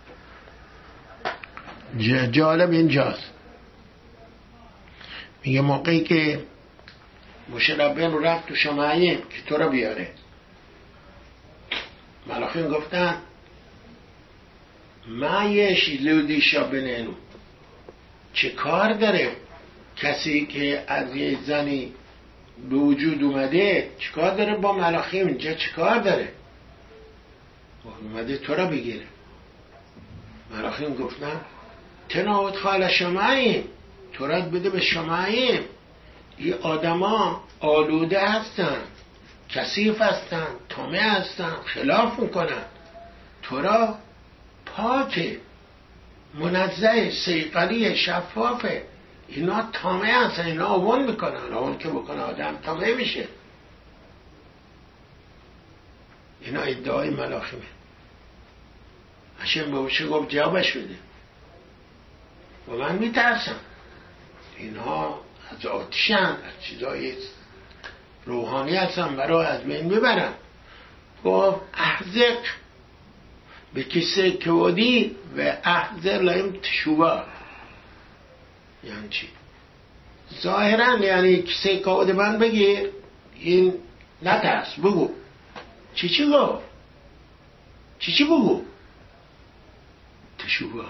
جالب اینجاست، میگه موقعی که موشه ربین رفت تو شمعیم که تو رو بیاره، ملاخین گفتن ما یش لودیشا بنینو، چه کار داره کسی که از یه زنی به وجود اومده، چه کار داره با ملاخیم اینجا، چه کار داره اومده تو را بگیره. ملاخیم گفتن تناوت خال شمعیم، تو را بده به شمعیم. این آدما آلوده هستن، کثیف هستن، طامع هستن، خلاف میکنن. تو را پاکه، منزه، صیقلی، شفافه. اینا طامع هستن، اینا آون میکنن. آون که بکنه آدم طامع میشه. اینا ادعای ملاخیمه. هشم به موشه گفت جوابش بده و من میترسم اینها از آتشن، از چیزای روحانی هستن، برای از بین ببرن. گفت احزق به کسه کودی و احزر لایم تشوبا. یعنی چی؟ ظاهرا یعنی کسه کود من بگیر، این نترس، بگو چی چی گفت؟ چی چی بگو؟ تشوبا.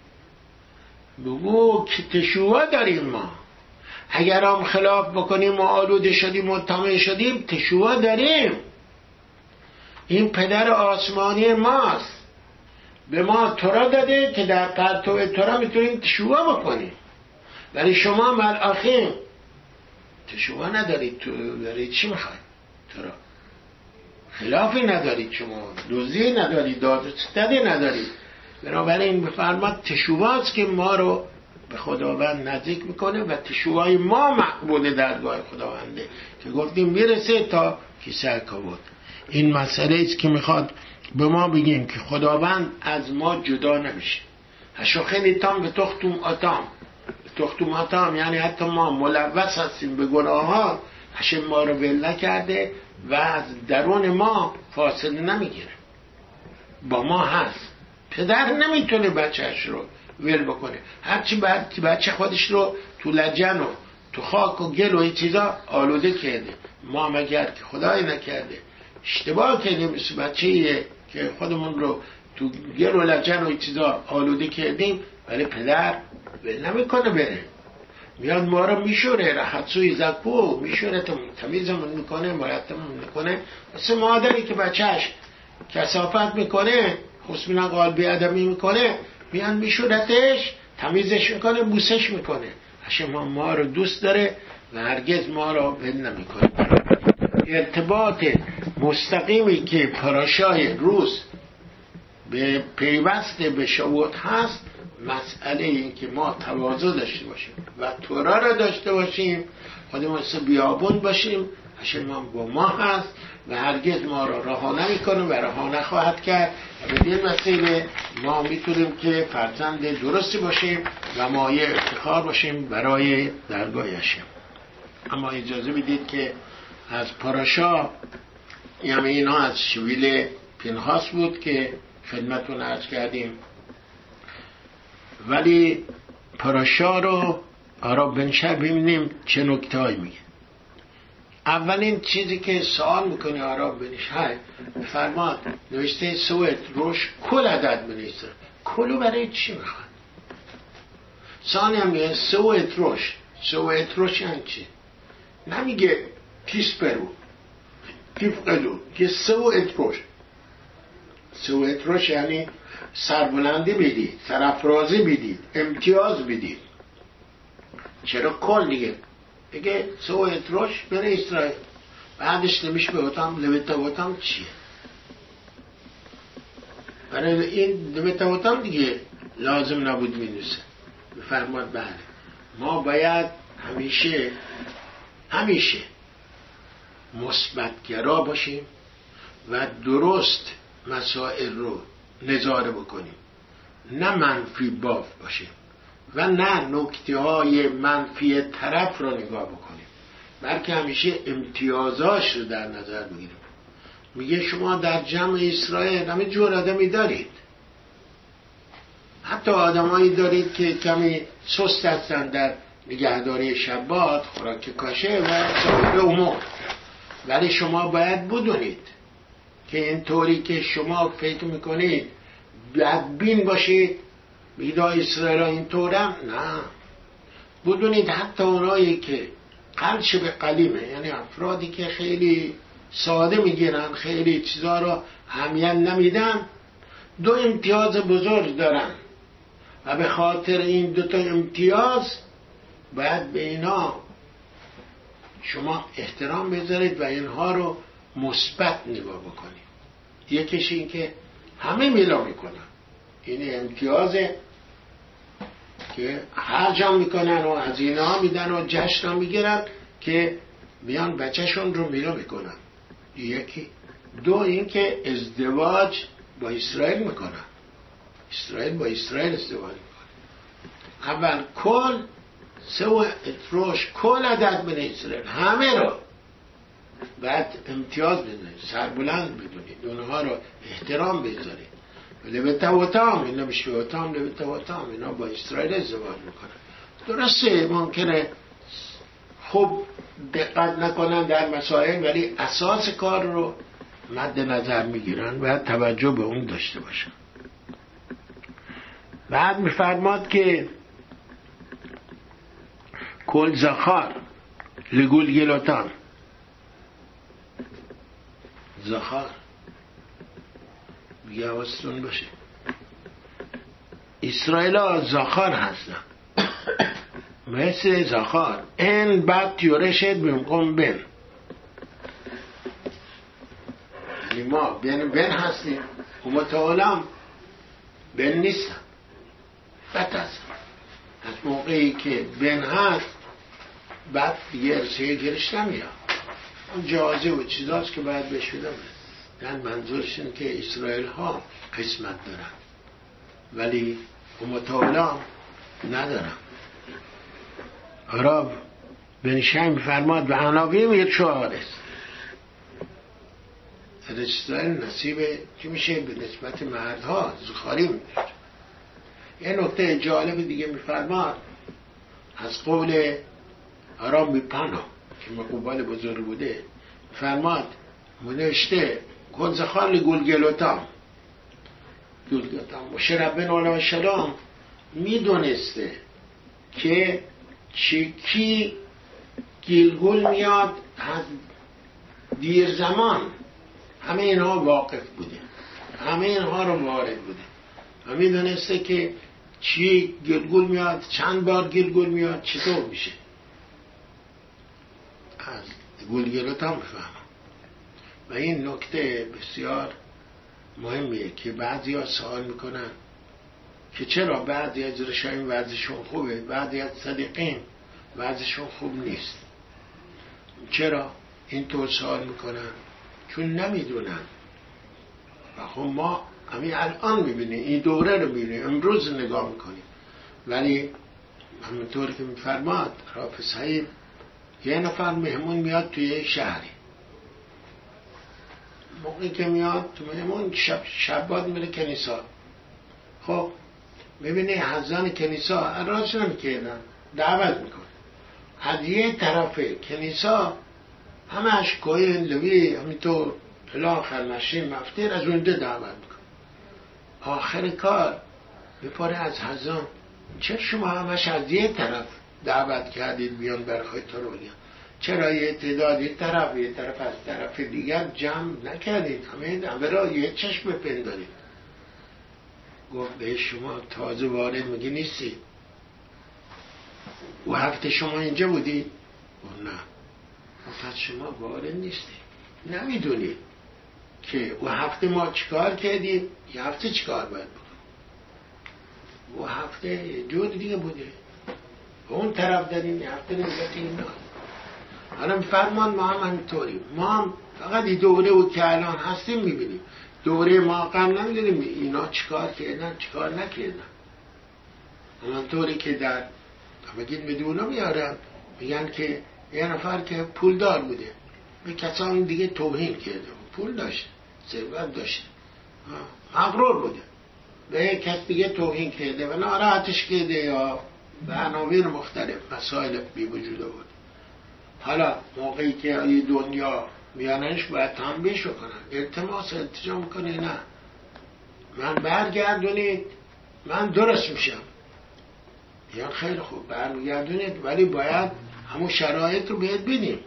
بگو که تشوبا داریم ما. اگر هم خلاف بکنیم و آلوده شدیم و طامع شدیم، تشوبا داریم. این پدر آسمانی ماست، به ما تورا داده که در پرتو تورا میتونیم تشوبا بکنیم. ولی شما ملائکه تشوبا ندارید. تو دارید چی میخواید؟ تورا خلافی ندارید، شما دوزی ندارید، دادستدی ندارید. بنابراین بفرماد تشوباست که ما رو به خداوند نزدیک میکنه و تشوبای ما مقبول درگاه خداونده که گفتیم میرسه تا کیسه کبود. این مسئله است که میخواد به ما بگیم که خداوند از ما جدا نمیشه. هشو خیلی تام به تختم آتام، تختم آتام یعنی حتی ما ملوث هستیم به گناه ها، هشم ما رو ول نکرده و از درون ما فاصله نمیگیره، با ما هست. پدر نمیتونه بچهش رو ول بکنه، هرچی بچه خودش رو تو لجن و تو خاک و گل و این چیزا آلوده کرده. ما مگر که خدای نکرده اشتباه کردیم مثل بچه‌ایه که خودمون رو تو گل و لجن و این چیزا آلوده کردیم، ولی پدر ول نمیکنه بره، میاد ما رو میشوره، رحتسوی زکو میشوره، تمیزمون میکنه، مرتبمون میکنه. مثل مادری که بچهش کثافت میکنه، خصوصا قلبی ادمی میکنه، میان میشورتش، تمیزش میکنه، بوسش میکنه. هشم ما رو دوست داره و هرگز ما رو ول نمیکنه. ارتباط مستقیمی که پاراشای روز به پیوسته به شوات هست، مسئله این که ما تواضع داشته باشیم و تورا را داشته باشیم، خودمون مثل بیابون باشیم. هشم با ما هست و هرگز ما را رها نمیکنه و رها نخواهد کرد و به این وسیله ما میتونیم که فرزند درستی باشیم و مایه افتخار باشیم برای درگاه هشم. اما اجازه بدید که از پاراشا، یعنی اینا از شویل پینهاس بود که خدمتون عرض کردیم، ولی پاراشا رو آراب بن شب ببینیم چه نکته هایی میگه. اولین چیزی که سوال میکنه آراب بن شب فرماد نوشته سوئد روش کل عدد بنویسه. کلو برای چی میخواد؟ ثانی هم میگه سوئد روش. سوئد روش یعنی چی؟ نمیگه پیس برو پیف قلو که سوئد روش. سوئد روش یعنی سربلندی بدید، سرافرازی بدید، امتیاز بدید. چرا کل دیگه بگه سوئد روش بره اسرائیل، بعدش نمیشه به اوتام لبتا اوتام چیه؟ برای این لبتا اوتام دیگه لازم نبود مینوسه. بفرماد بله ما باید همیشه همیشه مثبت‌گرا باشیم و درست مسائل رو نظاره بکنیم، نه منفی باف باشیم و نه نکته های منفی طرف رو نگاه بکنیم، بلکه همیشه امتیازاش رو در نظر بگیریم. میگه شما در جمع اسرائیل همه جور آدمی دارید، حتی آدمایی دارید که کمی سست هستن در نگهداری شبات، خوراک کاشه و سایر امور، ولی شما باید بدونید که این طوری که شما فکر میکنید بدبین باشید بیدا اسرائیل این طورم نه. بدونید حتی اونایی که قلش به قلیمه، یعنی افرادی که خیلی ساده میگیرن، خیلی چیزا رو اهمیت نمیدن، دو امتیاز بزرگ دارن و به خاطر این دو تا امتیاز باید به اینا شما احترام بذارید و اینها رو مثبت نگاه بکنید. یکیش این که همه میلا میکنن، این امتیازه که هر جا میکنن و از اینا میدن و جشن میگیرن که بیان بچهشون رو میلا میکنن. یکی دو این که ازدواج با اسرائیل میکنن، اسرائیل با اسرائیل ازدواج میکنن. اول کل سو اتروش کل عدد بین اسرائیل همه رو بعد امتیاز بدونید، سربلند بدونید، اونها رو احترام بذارید. لبتا و تام اینا بشه و تام لبتا و تام اینا با اسرائیل ازدواج میکنن. درسته ممکنه خوب دقت نکنن در مسائل ولی اساس کار رو مد نظر میگیرن و توجه به اون داشته باشن. بعد میفرماد که کل زخار لگول گلوتان، زخار بگه حواستون باشه اسرائیل ها زخار هستن مثل زخار این بعد یورشت بمقام بن، یعنی ما بن بن هستیم و متعالم بن نیستن. بد هست از موقعی که بن هست بعد دیگه ارسه گرش نمیاد، اون جوازه و چیزاست که باید بشودم. یعنی منظورش اینه که اسرائیل ها قسمت دارن ولی امتعالم ندارن. عرب بن شیم فرماد و عناوی میگه چهارست از اسرائیل نصیب که میشه به نسبت مردها زخاری میشه. یه نکته جالب دیگه میفرماد از قول عرب میپانا که مقوبال بزرگ بوده، فرماد منشته کن زخار لگول گلوتام گلوتام و شربن علیه السلام میدونسته که چکی گلگل میاد از دیر زمان، همه اینها واقف بوده، همه اینها رو وارد بوده و میدونسته که چی گلگل میاد، چند بار گلگل میاد، چطور میشه. از گلگلوت هم بفهمم و این نکته بسیار مهمیه که بعضی ها سوال میکنن که چرا بعضی از رشایم وضعشون خوبه بعضی از صدیقین وضعشون خوب نیست. چرا اینطور سوال میکنن؟ چون نمیدونن. و خب ما همین الان میبینیم، این دوره رو میبینیم، امروز نگاه میکنیم، ولی همونطور که میفرماد رافع صحیب یه نفر مهمون میاد توی شهری، موقعی که میاد تو مهمون شب شبات میره کنیسا، خب میبینی حضان کنیسا اراج نمیکردن، دعوت میکنه. از یه طرف کنیسا همش کوهن لوی همینطور فلان خرمشین مفتر از اونده دعوت میکنه. آخر کار بپاره از هزان چرا شما همش از یه طرف دعوت کردید بیان برخواه ترولیا؟ چرا یه تعداد یه طرف یه طرف از طرف دیگر جمع نکردید؟ همه همه را یه چشم بپندارید. گفت به شما تازه وارد میگی نیستید؟ و هفته شما اینجا بودید؟ گفت نه. گفت شما وارد نیستید، نمیدونید که و هفته ما چیکار کردیم، یه هفته چیکار باید بکنیم. و هفته جور دیگه بوده، اون طرف داریم، یه هفته نمیدونیم. نه حالا فرمان ما هم همینطوریم. ما هم فقط این دوره و که الان هستیم میبینیم. دوره ما قبل نمیدونیم اینا چیکار کردن چیکار نکردن. همانطوری که در بگید بدونا میارن میگن که یه نفر که پولدار بوده به کسانی دیگه توهین کرده، پول داشت، ثروت داشت، مغرور بوده، به یک کس دیگه توهین کرده و ناراحتش کرده یا به عناوین مختلف مسائل بی وجود بود. حالا موقعی که این دنیا میانش باید تنبیهش کنن، التماس التجا کنه، نه من برگردونید من درست میشم. یا خیلی خوب برگردونید ولی باید همون شرایط رو بهت بدیم.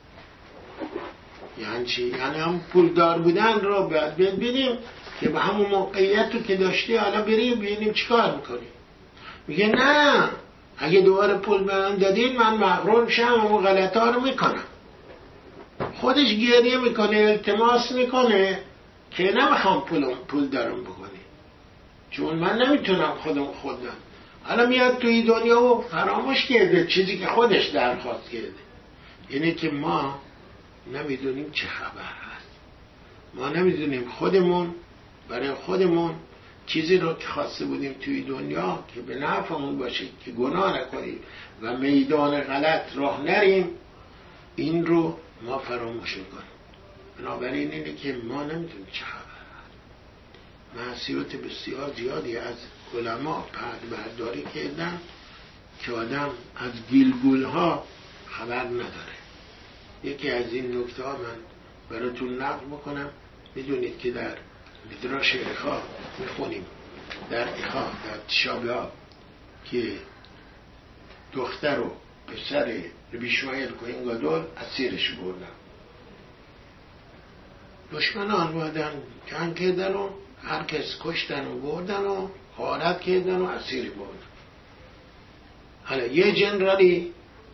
یعنی چی؟ یعنی هم پولدار بودن رو باید بهت بدیم که به همون موقعیت رو که داشتی حالا بریم ببینیم چیکار میکنیم. میگه نه اگه دوباره پول من دادین من مغرور میشم و اون غلط ها رو میکنم. خودش گریه میکنه، التماس میکنه که نمیخوام پول پول دارم بکنی چون من نمیتونم خودم خودم. حالا میاد توی دنیا و فراموش کرده چیزی که خودش درخواست کرده. یعنی که ما نمیدونیم چه خبر هست، ما نمیدونیم خودمون برای خودمون چیزی رو که خواسته بودیم توی دنیا که به نفعمون باشه که گناه نکنیم و میدان غلط راه نریم، این رو ما فراموش میکنیم. بنابراین اینه که ما نمیدونیم چه خبر هست. معصیت بسیار زیادی از علما پرد برداری کردن که آدم از گیلگول ها خبر نداره. یکی از این نکته ها من براتون نقل بکنم. میدونید که در مدراش اخا میخونیم در اخا در تشابه ها که دختر و پسر ربی اسماعیل کوهن گادول اسیرش بردن. دشمنان بودن جنگ کردن و هر کس کشتن و بردن و غارت کردن و اسیر بردن. حالا یه جنرالی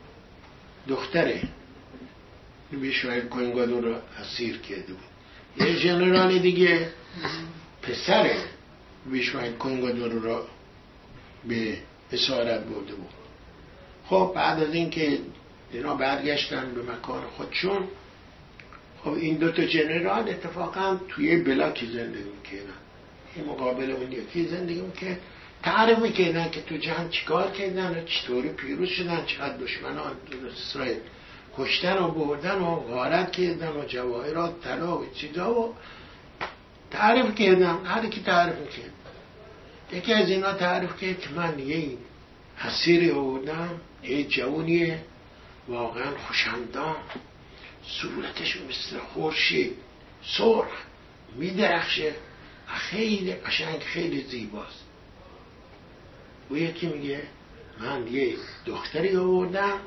دختره ربی اسماعیل کوهن گادول رو اسیر کرده بود، یه جنرال دیگه پسر ربی اسماعیل کوهن گادول رو به اسارت برده بود. خب بعد از این که اینا برگشتن به مکان خودشون، خب این دوتا جنرال اتفاقا توی بلاکی زندگی میکنن، این مقابل اون یکی زندگی میکنن، تعریف میکنن که تو جنگ چیکار کردن و چطوری پیروز شدن، چقدر دشمنان اسرائیل کشتن و بردن و غارت کردن و جواهرات طلا و چیزا و تعریف کردن. هر کی تعریف میکنه. یکی از اینا تعریف کرد که من یه اسیری آوردم، یه جوونیه واقعا خوشندام، صورتش مثل خورشید سرخ میدرخشه، خیلی قشنگ خیلی زیباست. و یکی میگه من یه دختری آوردم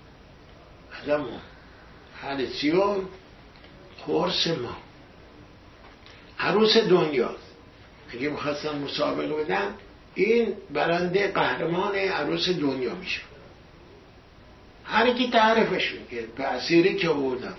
از همون حال سیون خورس ما عروس دنیاست، اگه میخواستن مسابقه بدن این برنده قهرمان عروس دنیا میشه. هر کی تعریفش میکرد به اسیری که آوردم.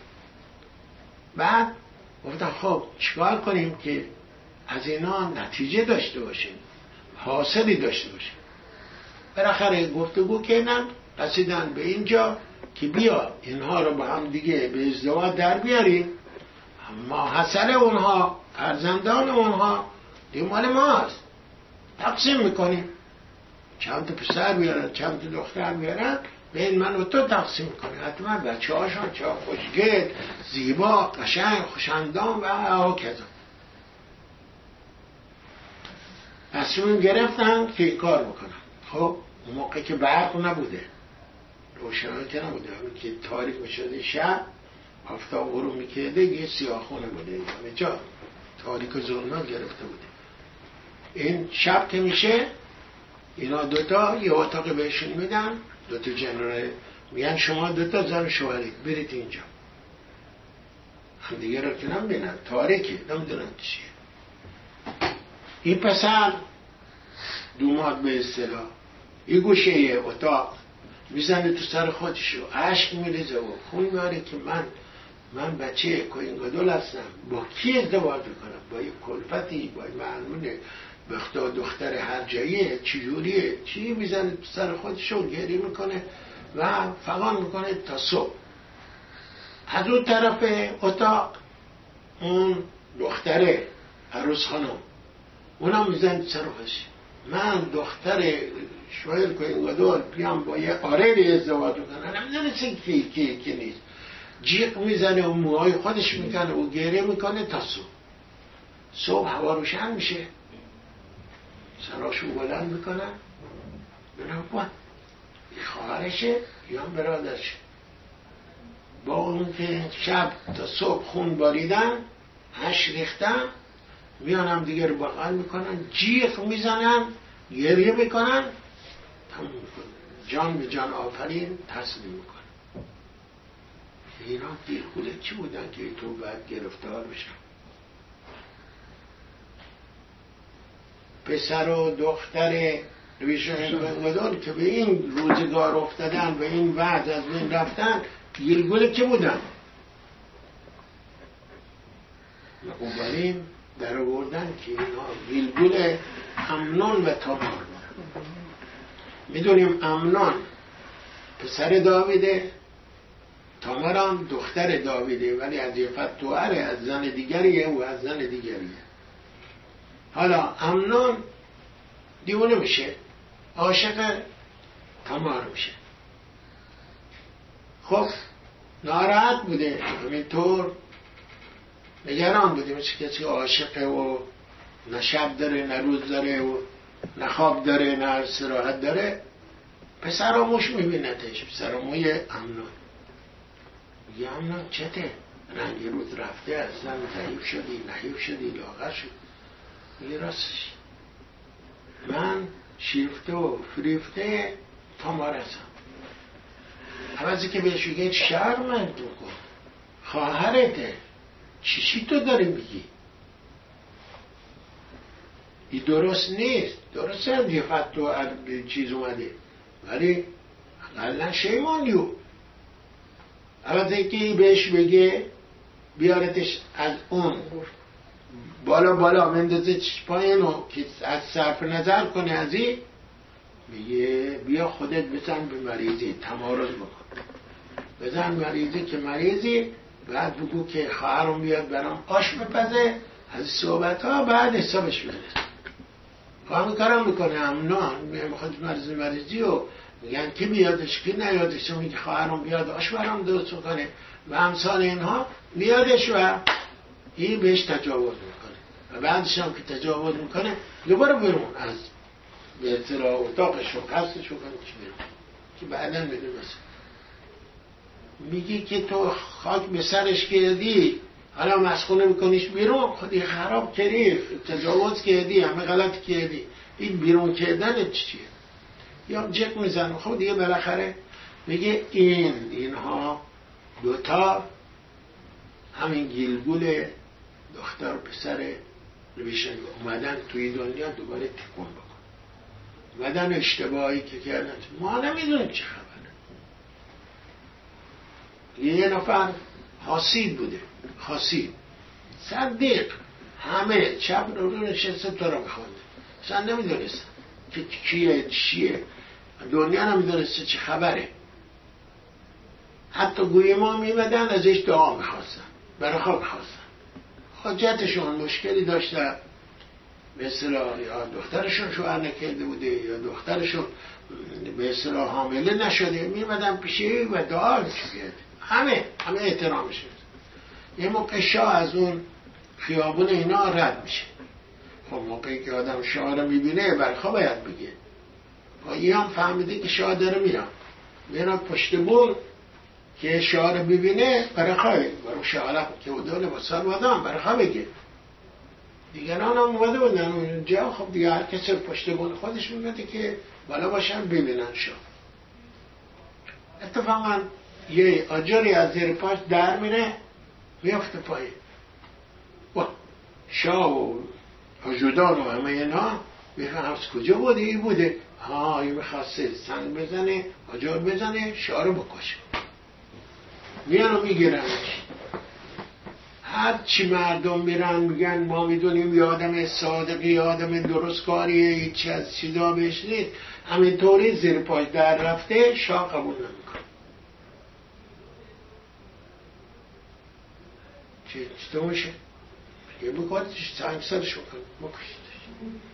بعد گفتم خب چیکار کنیم که از اینا نتیجه داشته باشیم، حاصلی داشته باشیم. بالاخره گفتگو کردن، رسیدن به اینجا که بیا اینها رو با هم دیگه به ازدواج در بیاریم، ما حاصل اونها فرزندان اونها دیگه مال ماست، تقسیم میکنیم، چند تا پسر بیارن چند تا دختر بیارن بین من و تو تقسیم میکنیم. حتما بچه هاشون چه خوشگل زیبا قشنگ خوشندام و هاکذا. تصمیم گرفتن که کار بکنن. خب اون موقع که برق نبوده، روشنایی که نبوده، همین که تاریک میشده شب، آفتاب غروب میکرده یه سیاه‌خونه بوده، همه جا تاریک و ظلمت گرفته بوده. این شب که میشه اینا دوتا یه اتاق بهشون میدن، دوتا جنرال میگن شما دوتا زن شوهرید برید اینجا، هم دیگه را که نمیدونن، تاریکی نمیدونن چیه. این پسر دوماد به اصطلاح یه گوشه یه اتاق میزنه تو سر خودشو، عشق میریزه و خون میاره که من من بچه کوینگادول هستم، با کی ازدواج میکنم؟ با یه کلفتی، با یه معلومه بختا دختر هر جاییه، چجوریه؟ چی میزنه تو سر خودشو، گریه میکنه و فغان میکنه تا صبح. از اون طرف اتاق اون دختره عروس خانم اونم میزنه تو سر خودش، من دختر شوهر کوینگادول بیام با یه آرلی ازدواج میکنم، نمیدونه چه کی کی کی نیست، جیغ میزنه و موهای خودش میکنه و گریه میکنه تا صبح. صبح هوا روشن میشه، سراشو بلند میکنن، بنام با یه خواهرشه یا برادرشه، با اون که شب تا صبح خون باریدن، هش ریختن، میان هم دیگه رو بغل میکنن، جیغ میزنن، گریه میکنن، تموم میکنن، جان به جان آفرین تسلیم میکنن. اینا دیر خوده چی بودن که تو باید گرفتار بشن؟ پسر و دختر رویشون کوینگادول که به این روزگار افتادن، به این وعد از بین رفتن، گیرگوله که بودن؟ مقوبرین در آوردن که اینا گیرگول امنون و تامار بودن. میدونیم امنون پسر داویده، تامارم دختر داویده، ولی از یه فتواره، از زن دیگریه و از زن دیگریه. حالا امنون دیونه میشه، عاشق تامار میشه. خب ناراحت بوده، همینطور نگران بوده، مثل کسی عاشقه و نه شب داره نه روز داره و نه خواب داره نه استراحت داره. پسراموش میبینتش، پسراموی امنون میگه امنون چته؟ رنگی روز رفته، از زن ضعیف شدی، نحیف شدی، لاغر شد. میگه راستش من شیفته و فریفته تامار هستم. عوضی که بهش بگه شرمت بکن، خواهرته، چی چی تو داری میگی؟ این درست نیست. درست هم یه فتو چیز اومده، ولی اقلا شیمانیو. عوضی که بهش بگه بیارتش از اون بالا بالا مندازه پایینو که از صرف نظر کنه از این، میگه بیا خودت بزن به مریضی، تمارض بکن، بزن مریضی که مریضی، بعد بگو که خواهرم بیاد برام آش بپزه، از صحبت ها بعد حسابش بده. همین کارم میکنه امنان، میخواد مریض مریضی و میگن کی بیادش کی نیادش، میگه خواهرم بیاد آش برام درست کنه و امثال اینها میادش و این بهش تجاوز میکنه و بعدش هم که تجاوز میکنه دوباره برون از به اطلاع اتاقش و قصدش رو کنه که برون که بعدا میدون. میگی که تو خاک به سرش کردی، حالا مسخونه میکنیش بیرون، خودی خراب کردی، تجاوز کردی، همه غلط کردی، این بیرون کردن چیه؟ یا جک میزن. خب دیگه بالاخره میگه این اینها دوتا همین گیلگول دختر و پسر رویشن اومدن توی دنیا دوباره تکون بکن، اومدن اشتباهی که کردن ما نمیدونیم چه خبره. یه نفر حاسید بوده، حاسید صدیق، همه چپ رو رو نشسته تو رو میخونده، اصلا نمیدونستن که کیه چیه، دنیا نمیدونسته چه خبره. حتی گوی ما میمدن ازش دعا میخواستن، برای خواب میخواستن، حاجتشون مشکلی داشتن، به اصطلاح یا دخترشون شوهر نکرده بوده یا دخترشون به اصطلاح حامله نشده، میمدن پیشه و دعا میکرد، همه همه احترامش میده. یه موقع شاه از اون خیابون اینا رد میشه. خب موقعی که آدم شاه رو میبینه برخواه باید بگه، این هم فهمیده که شاه داره میرم میرم پشت بون که شاه رو ببینه برای خواه برای شاه که او دوله بسار بادم برای خواه بگه. دیگران هم اومده بودن اونجا. خب دیگه هر کسی پشت بون خودش میگده که بالا باشن ببینن شاه. اتفاقا یه آجری از زیر پاش در میره میافته پایین. با شاه و حجودان و همه اینا میفهم از کجا بوده؟ این بوده ها این میخواسته سنگ بزنه آجر بزنه شاه رو بکشه. میان و میگیرنش. هر چی مردم میرن میگن ما میدونیم یه آدم صادقی یه آدم درستکاریه هیچی از چیزا بهش نیست، همینطوری زیر پاش در رفته شاه قبول نمیکنه. چطور میشه؟ یه بکنیدش سنگ سرش بکن بکشیدش.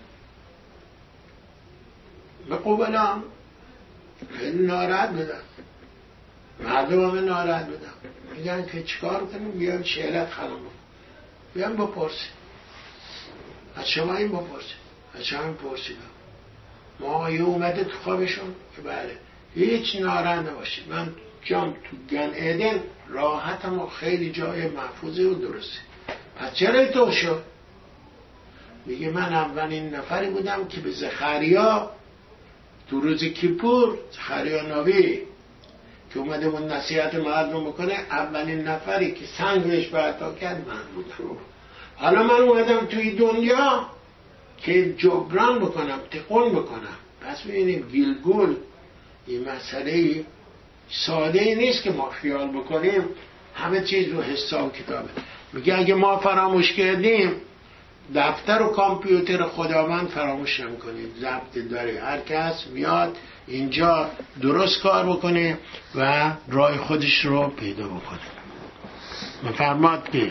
به قبلا خیلی ناراحت بدن، مردم همه ناراحت بدن، میگن که چیکار کنیم؟ بیان شعرت خلم بکن، بیان بپرسی از شما این بپرسی از شما این پرسیدم ما یه اومده تو خوابشون که بله هیچ ناراحت نباشید من جام تو گن ایدن راحتم و خیلی جای محفوظی و درسته. پس چرا تو شد؟ میگه من اولین نفری بودم که به زخریا تو روز کیپور زخریا نبی که اومده بود نصیحت مردم بکنه اولین نفری که سنگ بهش برتا کرد من بودم. حالا من اومدم توی دنیا که جبران بکنم تقون بکنم. پس ببینیم گیلگول این مسئله ساده ای نیست که ما خیال بکنیم همه چیز رو حساب کتابه. میگه اگه ما فراموش کردیم دفتر و کامپیوتر خداوند فراموش نمی‌کنید، ضبط داره، هر کس میاد اینجا درست کار بکنه و راه خودش رو پیدا بکنه. مفرماد که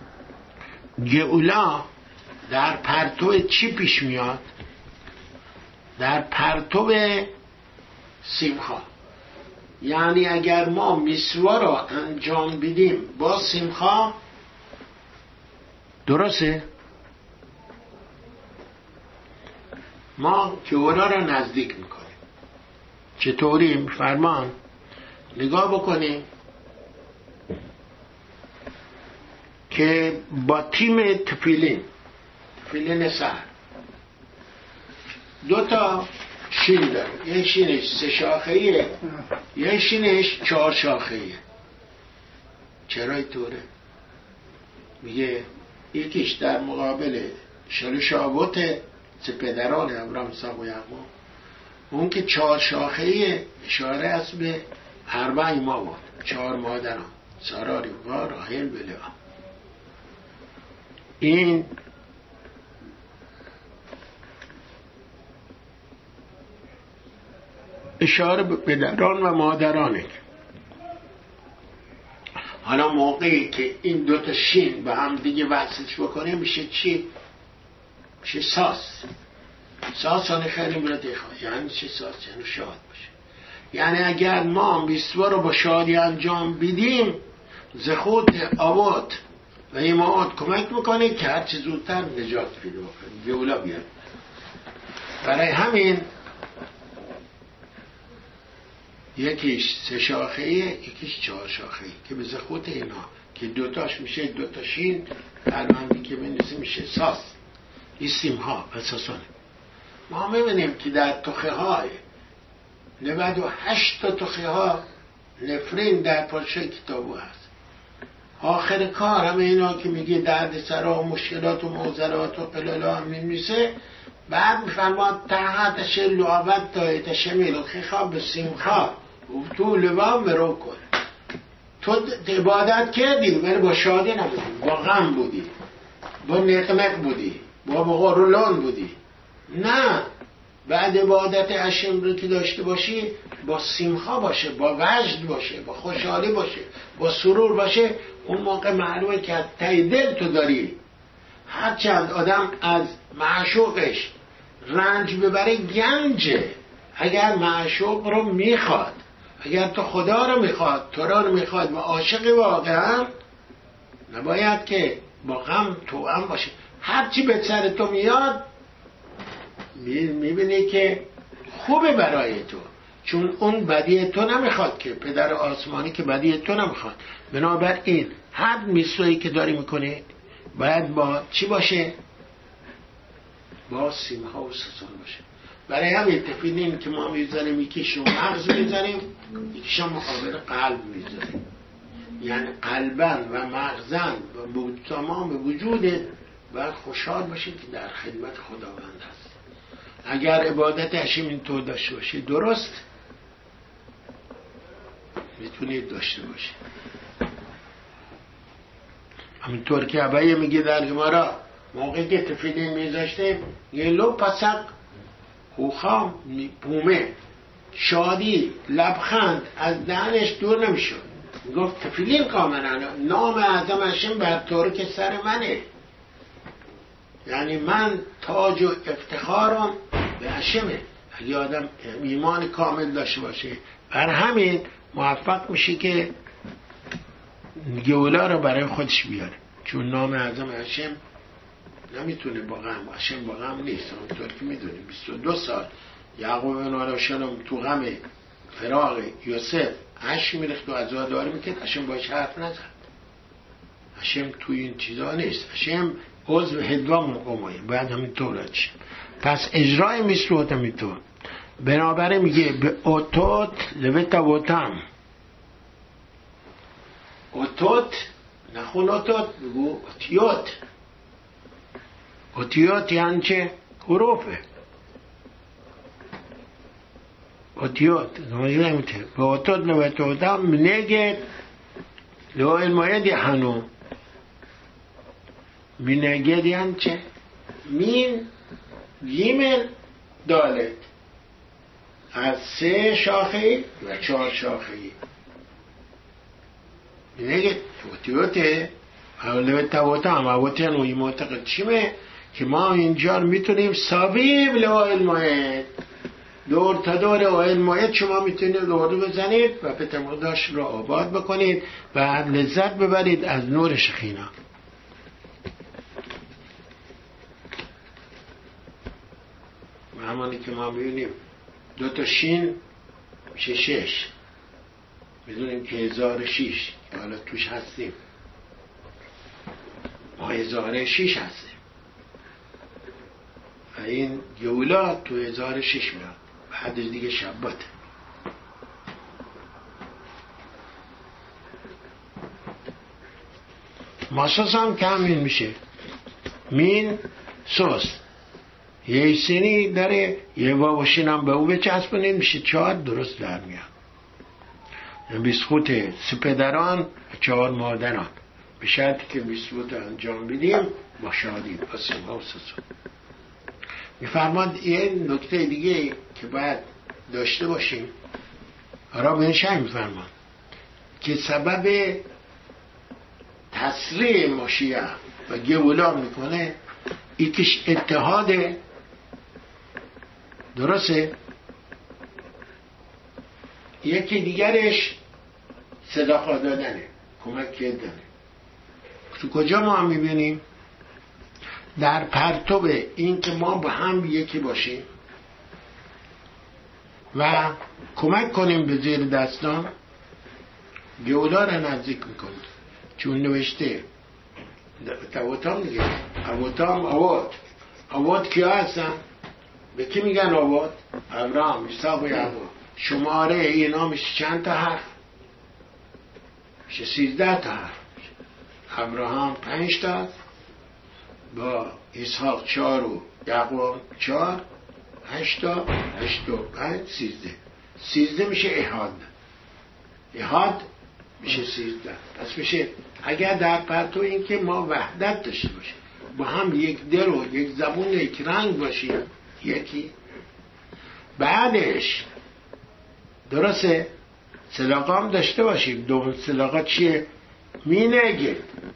گئولا در پرتو چی پیش میاد؟ در پرتو سیمخا. یعنی اگر ما میسوا را انجام بدیم با سیمخا درسته؟ ما گئولا را نزدیک میکنیم. چطوری؟ فرمان نگاه بکنیم که با تیم تفیلین تفیلین سر دو تا شین داره، یک شینش سه شاخه‌ایه یک شینش چهار شاخه‌ایه. چرا اینطوره؟ میگه یکیش در مقابل شلوشابوت سه پدران ابراهیم اسحاق و یعقوب، اون که چهار شاخه‌ایه اشاره است به اربع ما بود، چهار مادران سارا، ربقا، راحل، بلعا. این اشاره به پدران و مادرانه. حالا موقعی که این دوتا شین به هم دیگه وصلش بکنه میشه چی؟ میشه ساس. ساس هانه خیلی مرده خواه. یعنی چی ساس؟ یعنی شاد باشه. یعنی اگر ما میسوا رو با شادی انجام بدیم زخود آوات و ایماعات کمک میکنه که هرچی زودتر نجات پیدا بکنه، گئولا بیاد. برای همین یکیش سه شاخه‌ایه یکیش چهار شاخه‌ای که به زخوت اینا که دوتاش میشه دوتا شین پروندی که بنویسه میشه ساس. این سیمها اساسانه. ما میبینیم که در تخه های نود و هشت تا تخه ها نفرین در پارچه کتابو هست. آخر کار همه اینا که میگه درد سرا و مشکلات و معضلات و قلالا هم میمیسه بعد میفرماد تحت شل و عبد تایت شمیل و خیخا به سیمخا و تو لبا مرو کن. تو عبادت کردی ولی با شادی نبودی، با غم بودی، با نقنق بودی، با بغرولان بودی. نه، بعد عبادت اشم رو که داشته باشی با سیمخا باشه، با وجد باشه، با خوشحالی باشه، با سرور باشه. اون موقع معلومه که ته دل تو داری. هرچند آدم از معشوقش رنج ببره گنجه. اگر معشوق رو میخواد، اگر تو خدا رو میخواد، تو را رو میخواد و عاشق واقعا، نباید که با غم توأم باشه. هرچی به سر تو میاد میبینی که خوبه برای تو، چون اون بدی تو نمیخواد، که پدر آسمانی که بدی تو نمیخواد. بنابراین هر میسویی که داری میکنی باید با چی باشه؟ با سیمه ها و سسان باشه. برای همین تفیلین که ما میزنیم یکیشو مغز میزنیم، یکیشو مقابل قلب میزنیم، یعنی قلبن و مغزن و تمام وجودت باید خوشحال باشی که در خدمت خداوند هست. اگر عبادت هشم اینطور داشته باشی درست میتونید داشته باشی. همینطور که عبایه میگه در گمارا موقعی که تفیلین میذاشته یه لو پسق خوخام بومه شادی لبخند از دهنش دور نمیشد. گفت تفیلین کاملا نام اعظم هشم بر طور که سر منه، یعنی من تاج و افتخارم به هشمه. اگه آدم ایمان کامل داشته باشه بر همین موفق میشه که گولا رو برای خودش بیاره، چون نام اعظم هشم نمیتونه با غم، هشم با غم نیست. همونطور که میدونیم بیست و دو سال یعقوب بن علیه تو غم فراق یوسف اشک میرخت و عزاداری میکرد، هشم باش حرف نزد. هشم توی این چیزا نیست، هشم عضو هدوام قومایه، باید همینطور هست. پس اجرای میسروت همینطور. بنابراین میگه به اوتوت لوت اوتم، اوتوت نخون اوتوت بگو اوتیوت. اوتیوت یعنی چه؟ حروفه. اوتیوت نمیشه. به اوتوت لوت اوتم منگه لو الماید هنو منگه یعنی چه؟ مین گیمل دالت از سه شاخه و چهار شاخه. میگه اوتیوته اولوی تاوتا هم اوتی هنوی معتقد چیمه که ما اینجا میتونیم سابیب لوائل ماید دور تا دور اوائل ماید شما میتونید دور بزنید و پتموداش رو آباد بکنید و لذت ببرید از نور شخینا. و همانی که ما ببینیم دو تا شین میشه شش، میدونیم که هزار شیش حالا توش هستیم، ما هزار شیش هستیم و این گولا تو هزار شیش میاد، بعدش دیگه شبات. ماسوس هم که همین میشه، مین سوس یه سینی داره یه واوشین هم به او بچسبونید میشه چهار، درست در میاد. بیسخوت سپدران چهار مادران، به شرطی که بیسخوت انجام بدیم با شادی با سیمه و سسون. میفرماد یه نکته دیگه که باید داشته باشیم را بنشای میفرماد که سبب تسریع ماشیه و گولا میکنه یکیش اتحاده، درسته؟ یکی دیگرش صداقا دادنه، کمک کردنه. تو کجا ما هم میبینیم؟ در پرتو این که ما با هم یکی باشیم و کمک کنیم به زیر دستان، گولا را نزدیک میکنیم. چون نوشته اوتام دیگه، اوتام آوات آوات کیا هستن؟ به کی میگن آوات؟ ابراهام، اسحاق و یعقوب. شماره اینا میشه چند تا حرف؟ میشه سیزده تا حرف. ابراهام پنج تا با اسحاق چهار و یعقوب چهار، هشت تا، هشت و پنج سیزده. سیزده میشه احاد، احاد میشه سیزده. پس میشه اگر در پرتو این که ما وحدت داشته باشیم، با هم یک دل و یک زبون یک رنگ باشیم، یکی بعدش درسته سلاقه هم داشته باشیم. دوم سلاقه چیه؟ مینگه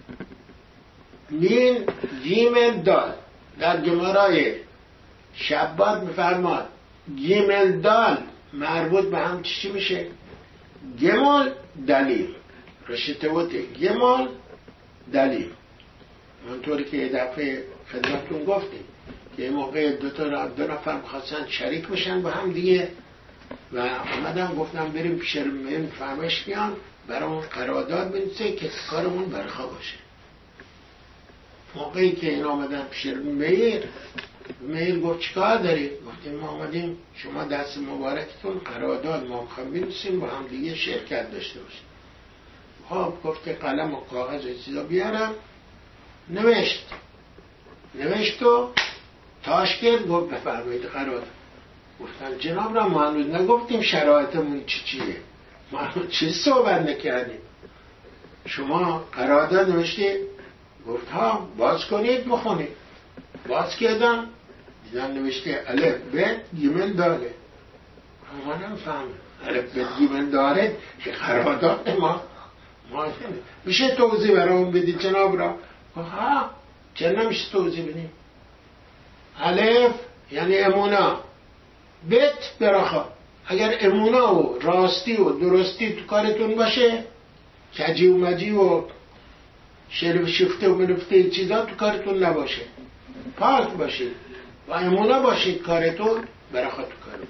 مین گیمل دال. در گمارای شبات میفرماد گیمل دال مربوط به هم چی میشه؟ گمال دلیل. رشته بوده گمال دلیل. منطوری که یه دفعه خدمتون گفتیم که این موقع دو تا دو نفر می‌خواستن شریک بشن با هم دیگه و اومدم گفتم بریم پیش من فرمایش بیان برامون قرارداد بنویسه که کارمون برخا باشه. موقعی که این آمدن پیش میر میر گفت چیکار دارید؟ گفتیم ما آمدیم شما دست مبارکتون قرارداد ما می‌خوایم بنویسیم با هم دیگه شرکت داشته باشیم. خب گفت که قلم و کاغذ و چیزا بیارم. نوشت نوشت و تاش کرد گفت بفرمایید قرارداد. گفتم جناب را ما هنوز نگفتیم شرایطمون چی چیه، ما هنوز چیز صحبت نکردیم، شما قرارداد نوشتید؟ گفت ها باز کنید بخونید. باز کردم دیدم نوشته الف ب گیمل داره. ما نمیفهمم الف ب گیمل داره که قرارداد ما ما میشه توضیح برامون بدید جناب را؟ گفت ها چرا نمیشه توضیح بدیم؟ الف یعنی امونا، بت براخا، اگر امونا و راستی و درستی تو کارتون باشه، کجی و مجی و شرف شفته و منفته چیزا تو کارتون نباشه، پاک باشید و امونا باشید کارتون، براخا تو کارتون.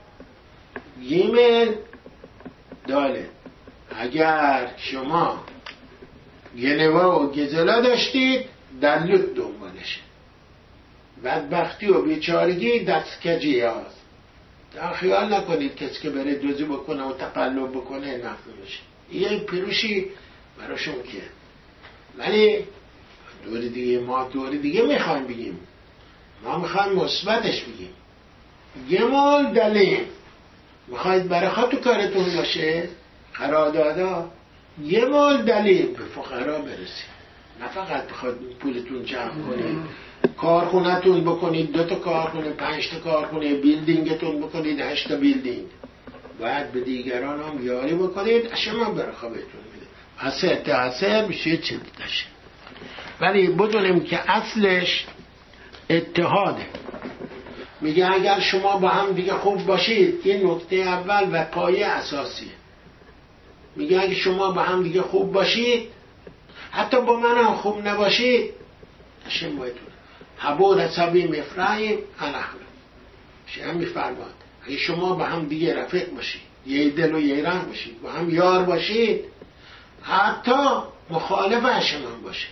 گیمل داله، اگر شما گنوا و گزلا داشتید دلوت دنبالشه، بدبختی و بیچارگی دست کجی هاست. در خیال نکنید کسی که بره دوزی بکنه و تقلب بکنه نفع میشه. یه پیروشی براشون که ولی دور دیگه ما دور دیگه میخوایم بگیم، ما میخوایم مثبتش بگیم. گمال دلیم میخواید برخا تو کارتون باشه قراردادا، یه مال دلیل به فقرا برسید، نه فقط بخواد پولتون جمع کنید، کارخونه‌تون بکنید، دو تا کارخونه، پنج تا کارخونه، بیلدینگتون بکنید، هشت تا بیلدینگ، باید به دیگران هم یاری بکنید شما برخا بهتون میده. اثر تأثیر میشه چه داشته. ولی بدونیم که اصلش اتحاده. میگه اگر شما با هم دیگه خوب باشید، این نکته اول و پایه اساسیه. میگه اگه شما با هم دیگه خوب باشید، حتی با من هم خوب نباشید، اشم بایتون حبود حسابی مفرعیم الحمد شما میفرماد اگه شما با هم دیگه رفیق باشید، یه دل و یه رنگ باشید، با هم یار باشید، حتی مخالف هشمان باشه.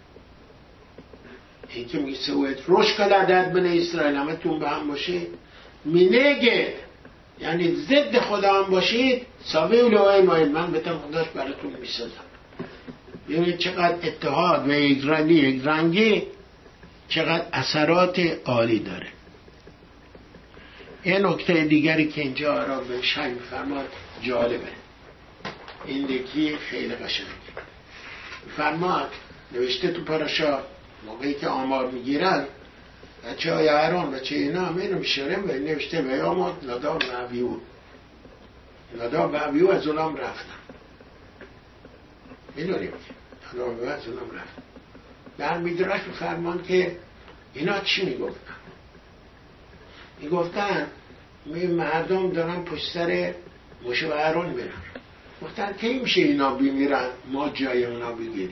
این که میگه سویت روش کل عدد بن اسرائیل همه تون به هم باشید، مینگه یعنی ضد خدا هم باشید، ساوی اولوهای مایل من بتم خداش براتون میسازم. ببینید چقدر اتحاد و یکرنگی یکرنگی چقدر اثرات عالی داره. این نکته دیگری که اینجا را به شای میفرماد جالبه، این دیگه خیلی قشنگه. میفرماد نوشته تو پاراشا موقعی که آمار میگیرن بچه های هران بچه اینا هم اینو میشارم و نوشته به آماد ناداب و عبیو ناداب و عبیو از اونام رفتن، میدونیم که ناداب و از اونام رفتن. در میدراش میفرمان که اینا چی میگفتن؟ میگفتن می مردم دارن پشت سر موشه و هران برن. گفتن که میشه اینا بمیرن ما جای اونا بگیریم؟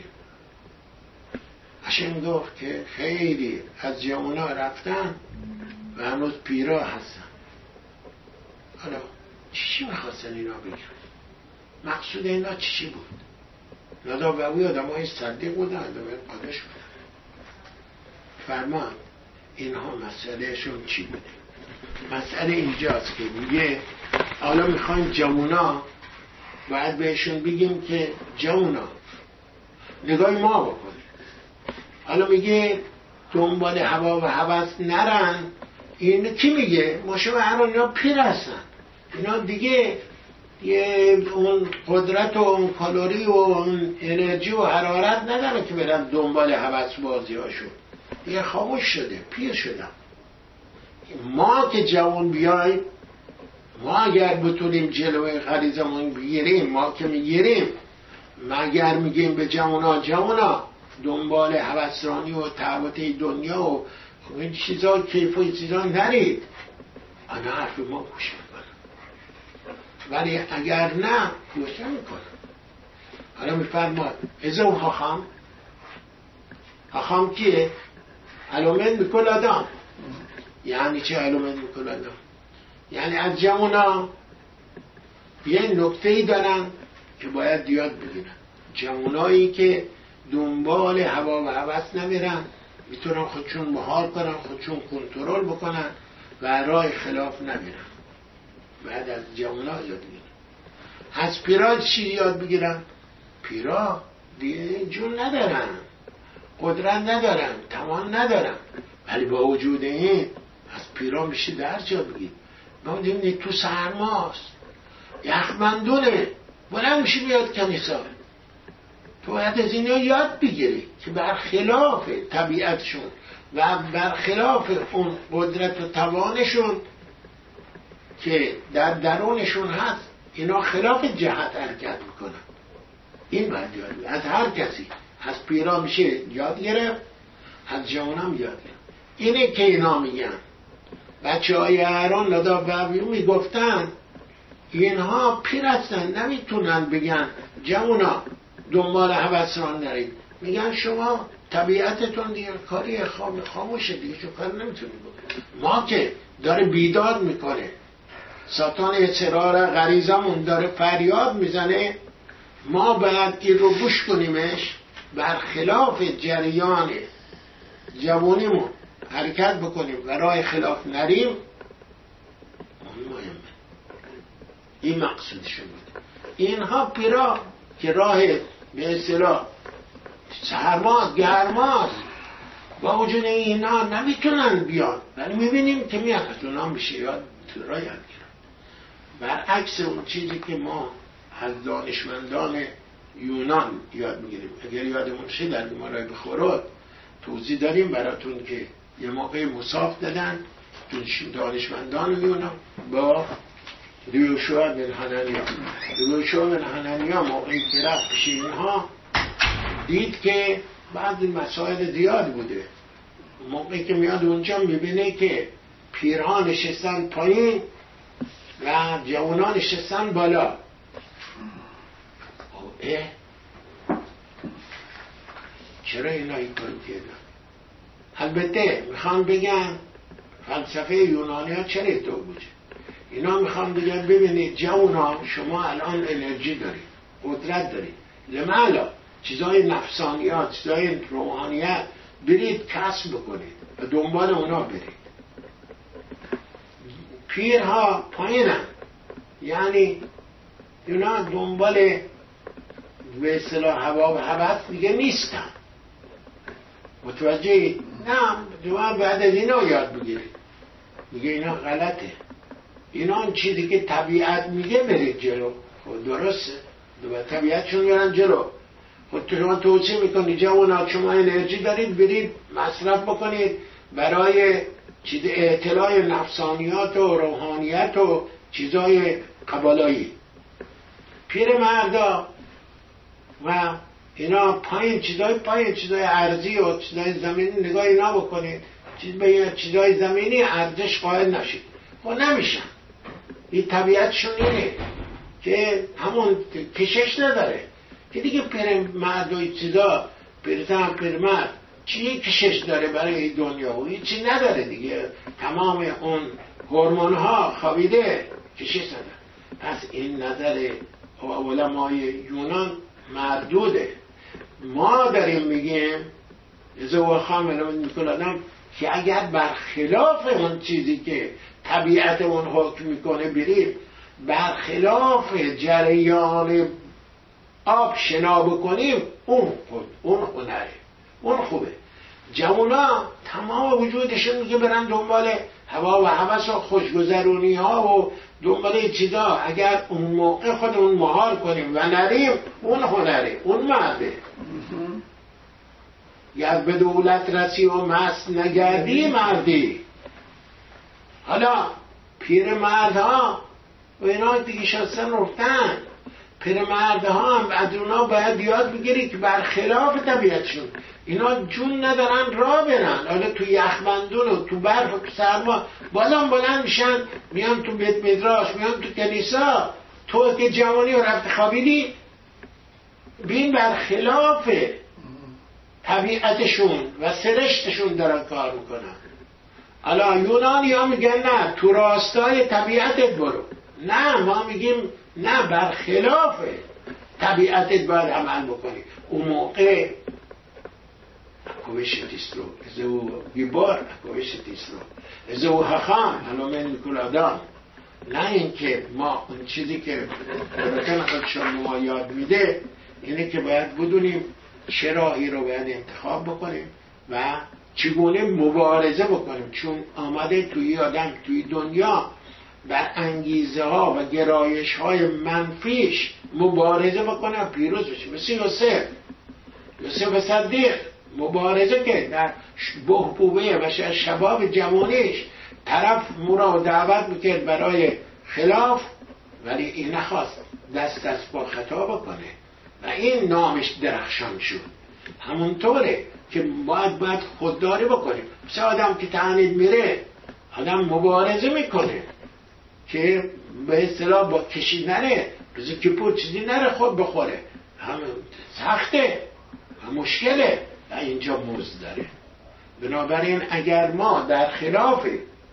هشم گفت که خیلی از جوونا رفتن و هنوز پیرا هستن. حالا چی میخواستن اینا بگیرن؟ مقصود اینا چی بود؟ ناداب و اوی آدم های صدیق بودن، آدم های قادش بودن. فرمان اینها مسئله شون چی بوده؟ مسئله اینجاست که میگه حالا میخوایم جوونا باید بهشون بگیم که جوونا نگاه ما بکنیم. حالا میگه دنبال هوا و هوس نرن. این کی میگه؟ ماشه و هران اینا پیر هستن، اینا دیگه یه اون قدرت و اون کالری و اون انرژی و حرارت نداره که برن دنبال هوس بازی هاشون، دیگه خاموش شده، پیر شدن. ما که جوان بیایم، ما اگر بتونیم جلوه غریزمون بگیریم، ما که میگیریم، مگر میگیم به جوانا جوانا دنبال هوسرانی و تعباتی دنیا و این چیزا کیف و این چیزا نرید، انا حرف ما گوش میکنم. ولی اگر نه گوش نمیکنم. حالا میفرماد ازه اون خاخم خاخم کیه؟ علامت میکل آدم یعنی چه علومه میکنن؟ یعنی از جوونا یه نکته‌ای دارن که باید یاد بگیرن. جوانایی که دنبال هوا و هوس نمیرن، میتونن خودشون مهار کنن، خودشون کنترل بکنن و راه خلاف نمیرن. بعد از جوانا یاد بگیرن. از پیرا چی یاد بگیرن؟ پیرا دیگه جون ندارن، قدرت ندارن، توان ندارن، ولی با وجود این از پیرا میشه درس یاد بگیر. ما دیدیم تو سرماست، یخبندونه، بلند میشه بیاد کنیسا. تو باید از اینا یاد بگیری که برخلاف طبیعتشون و برخلاف اون قدرت و توانشون که در درونشون هست، اینا خلاف جهت حرکت میکنن. این باید یاد بگیری. از هر کسی، از پیرا میشه یاد گرفت، از جوان هم یاد گرفت. اینه که اینا میگن بچه های اهران لدا بابیو میگفتن اینها پیر هستن، نمیتونن بگن جوانا دنبال هوسران نرید. میگن شما طبیعتتون دیگه کاری خام خاموشه دیگه، چون کار نمیتونی بکنی. ما که داره بیداد میکنه، ساتان اصرار غریزمون داره فریاد میزنه، ما باید این رو گوش کنیمش، برخلاف جریان جوانیمون حرکت بکنیم و راه خلاف نریم. اون مهمه. این مقصودشون بود. اینها پیرا که راه به اصطلاح سرماست، گرماست، با وجود اینا نمیتونن بیان، ولی میبینیم که میاد. از اونا میشه یاد راه یاد گیرن. برعکس اون چیزی که ما از دانشمندان یونان یاد میگیریم. اگر یادمون شه در بیمارای بخورد توضیح داریم براتون که یه موقع مصاف دادن دانشمندان یونان با دیوشوا بن حنانیا. دیوشوا بن حنانیا موقعی که رفت پیش اینها دید که بعضی مسائل زیاد بوده. موقعی که میاد اونجا میبینه که پیرها نشستن پایین و جوانان نشستن بالا. اه چرا اینا این کار کردن؟ البته میخوان بگن فلسفه یونانی ها چرا تو بوده. اینا میخوان بگن ببینید جوانا شما الان انرژی دارید، قدرت دارید، لمالا چیزای نفسانیات، چیزای روحانیت برید کسب بکنید و دنبال اونا برید. پیرها پایینن، یعنی اینا دنبال به اصطلاح هوا و هوس دیگه نیستن. متوجه؟ نه جوان بعد از اینا یاد بگیرید. میگه اینا غلطه، اینا اون چیزی که طبیعت میگه برید جلو. خب درسته، دو طبیعتشون برن جلو. خود شما توصیه میکنید جوانا شما انرژی دارید برید مصرف بکنید برای چیز اطلاع نفسانیات و روحانیت و چیزای قبالایی. پیر مردا و اینا پایین، چیزای پایین، چیزای ارضی و چیزای زمینی نگاه اینا بکنید، چیز به چیزای زمینی ارزش قائل نشید. خب نمیشن. این طبیعتشون اینه که همون کشش نداره که دیگه پیر مرد و چیزا، پیرزن پیرمرد چی کشش داره برای دنیا و هیچی نداره دیگه. تمام اون هورمون ها خوابیده، کشش نداره. پس این نظر علمای یونان مردوده. ما داریم میگیم ازو خامل میکنم که اگر برخلاف اون چیزی که طبیعت اون حکم میکنه بریم، برخلاف جریان آب شنا بکنیم، اون خود اون هنره، اون خوبه. جوانا تمام وجودشون میگه برن دنبال هوا و هوس و خوشگذرونی ها و دنبال چیزا. اگر اون موقع خودمون مهار کنیم و نریم، اون هنره، اون مرده. یا به دولت رسی و مست نگردی مردی. حالا پیر مردها و اینا دیگه شستن رفتن. پیر مردها هم از اونا باید یاد بگیری که برخلاف طبیعتشون اینا جون ندارن راه برن. حالا تو یخبندون و تو برف و تو سرما بازم بلند میشن میان تو بیت مدراش، میان تو کنیسا. تو که جوانی و رفت خوابیدی، بین برخلاف طبیعتشون و سرشتشون دارن کار میکنن. حالا یونانی ها میگن نه تو راستای طبیعتت برو. نه، ما میگیم نه، برخلاف طبیعتت باید عمل بکنی. اون موقع اکوشتیست رو ازو بیبار اکوشتیست رو ازو حخام هنومن کل آدم. نه اینکه ما اون چیزی که برکن خودشان ما یاد میده اینه که باید بدونیم چه راهی رو باید انتخاب بکنیم و چگونه مبارزه بکنیم، چون آمده توی آدم توی دنیا بر انگیزه ها و گرایش های منفیش مبارزه بکنه و پیروز بشه. مثل یوسف یوسف صدیق مبارزه که در بحبوبه و شباب جوانیش طرف مورا دعوت میکرد برای خلاف، ولی این نخواست دست دست با خطا بکنه و این نامش درخشان شد. همونطوره که باید باید خودداری بکنیم. مثل آدم که تعنید میره، آدم مبارزه میکنه که به اصطلاح با کشی نره، روزی که پور چیزی نره خود بخوره، هم سخته هم مشکله و اینجا مزد داره. بنابراین اگر ما در خلاف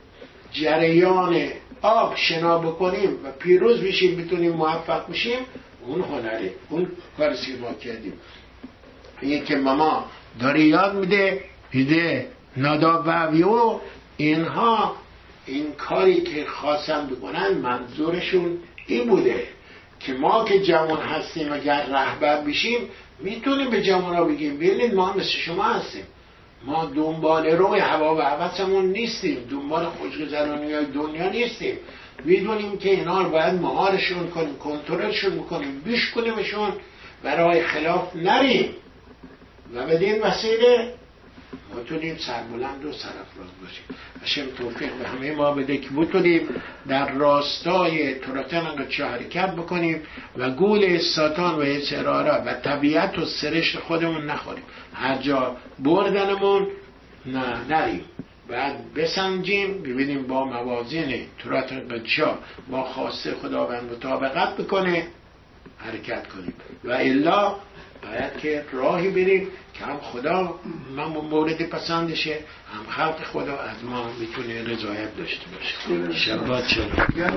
جریان آب شنا بکنیم و پیروز بشیم، بتونیم موفق بشیم، اون هنره، اون کاری که ما کردیم. این که ماما داره یاد میده میده ناداب و عویو اینها این کاری که خواستن بکنن منظورشون این بوده که ما که جوان هستیم اگر رهبر بشیم میتونیم به جوان ها بگیم ببینید ما مثل شما هستیم، ما دنبال روی هوا و هوسمون نیستیم، دنبال خوشگذرانی های دنیا نیستیم، میدونیم که اینا رو باید مهارشون کنیم، کنترلشون بکنیم، بیش کنیمشون، برای خلاف نریم و بدین وسیله بتونیم سربلند و سرافراز باشیم. هشم توفیق به همه ما بده که بتونیم در راستای تراتن انقدر حرکت بکنیم و گول ساتان و اصرارا و طبیعت و سرشت خودمون نخوریم، هر جا بردنمون نه نریم. بعد بسنجیم ببینیم با موازین تراتن انقدر با خواسته خداوند مطابقت بکنه حرکت کنیم و الا باید که راهی بریم که هم خدا من مورد پسندشه، هم خلق خدا از ما میتونه رضایت داشته باشه. شبات شد.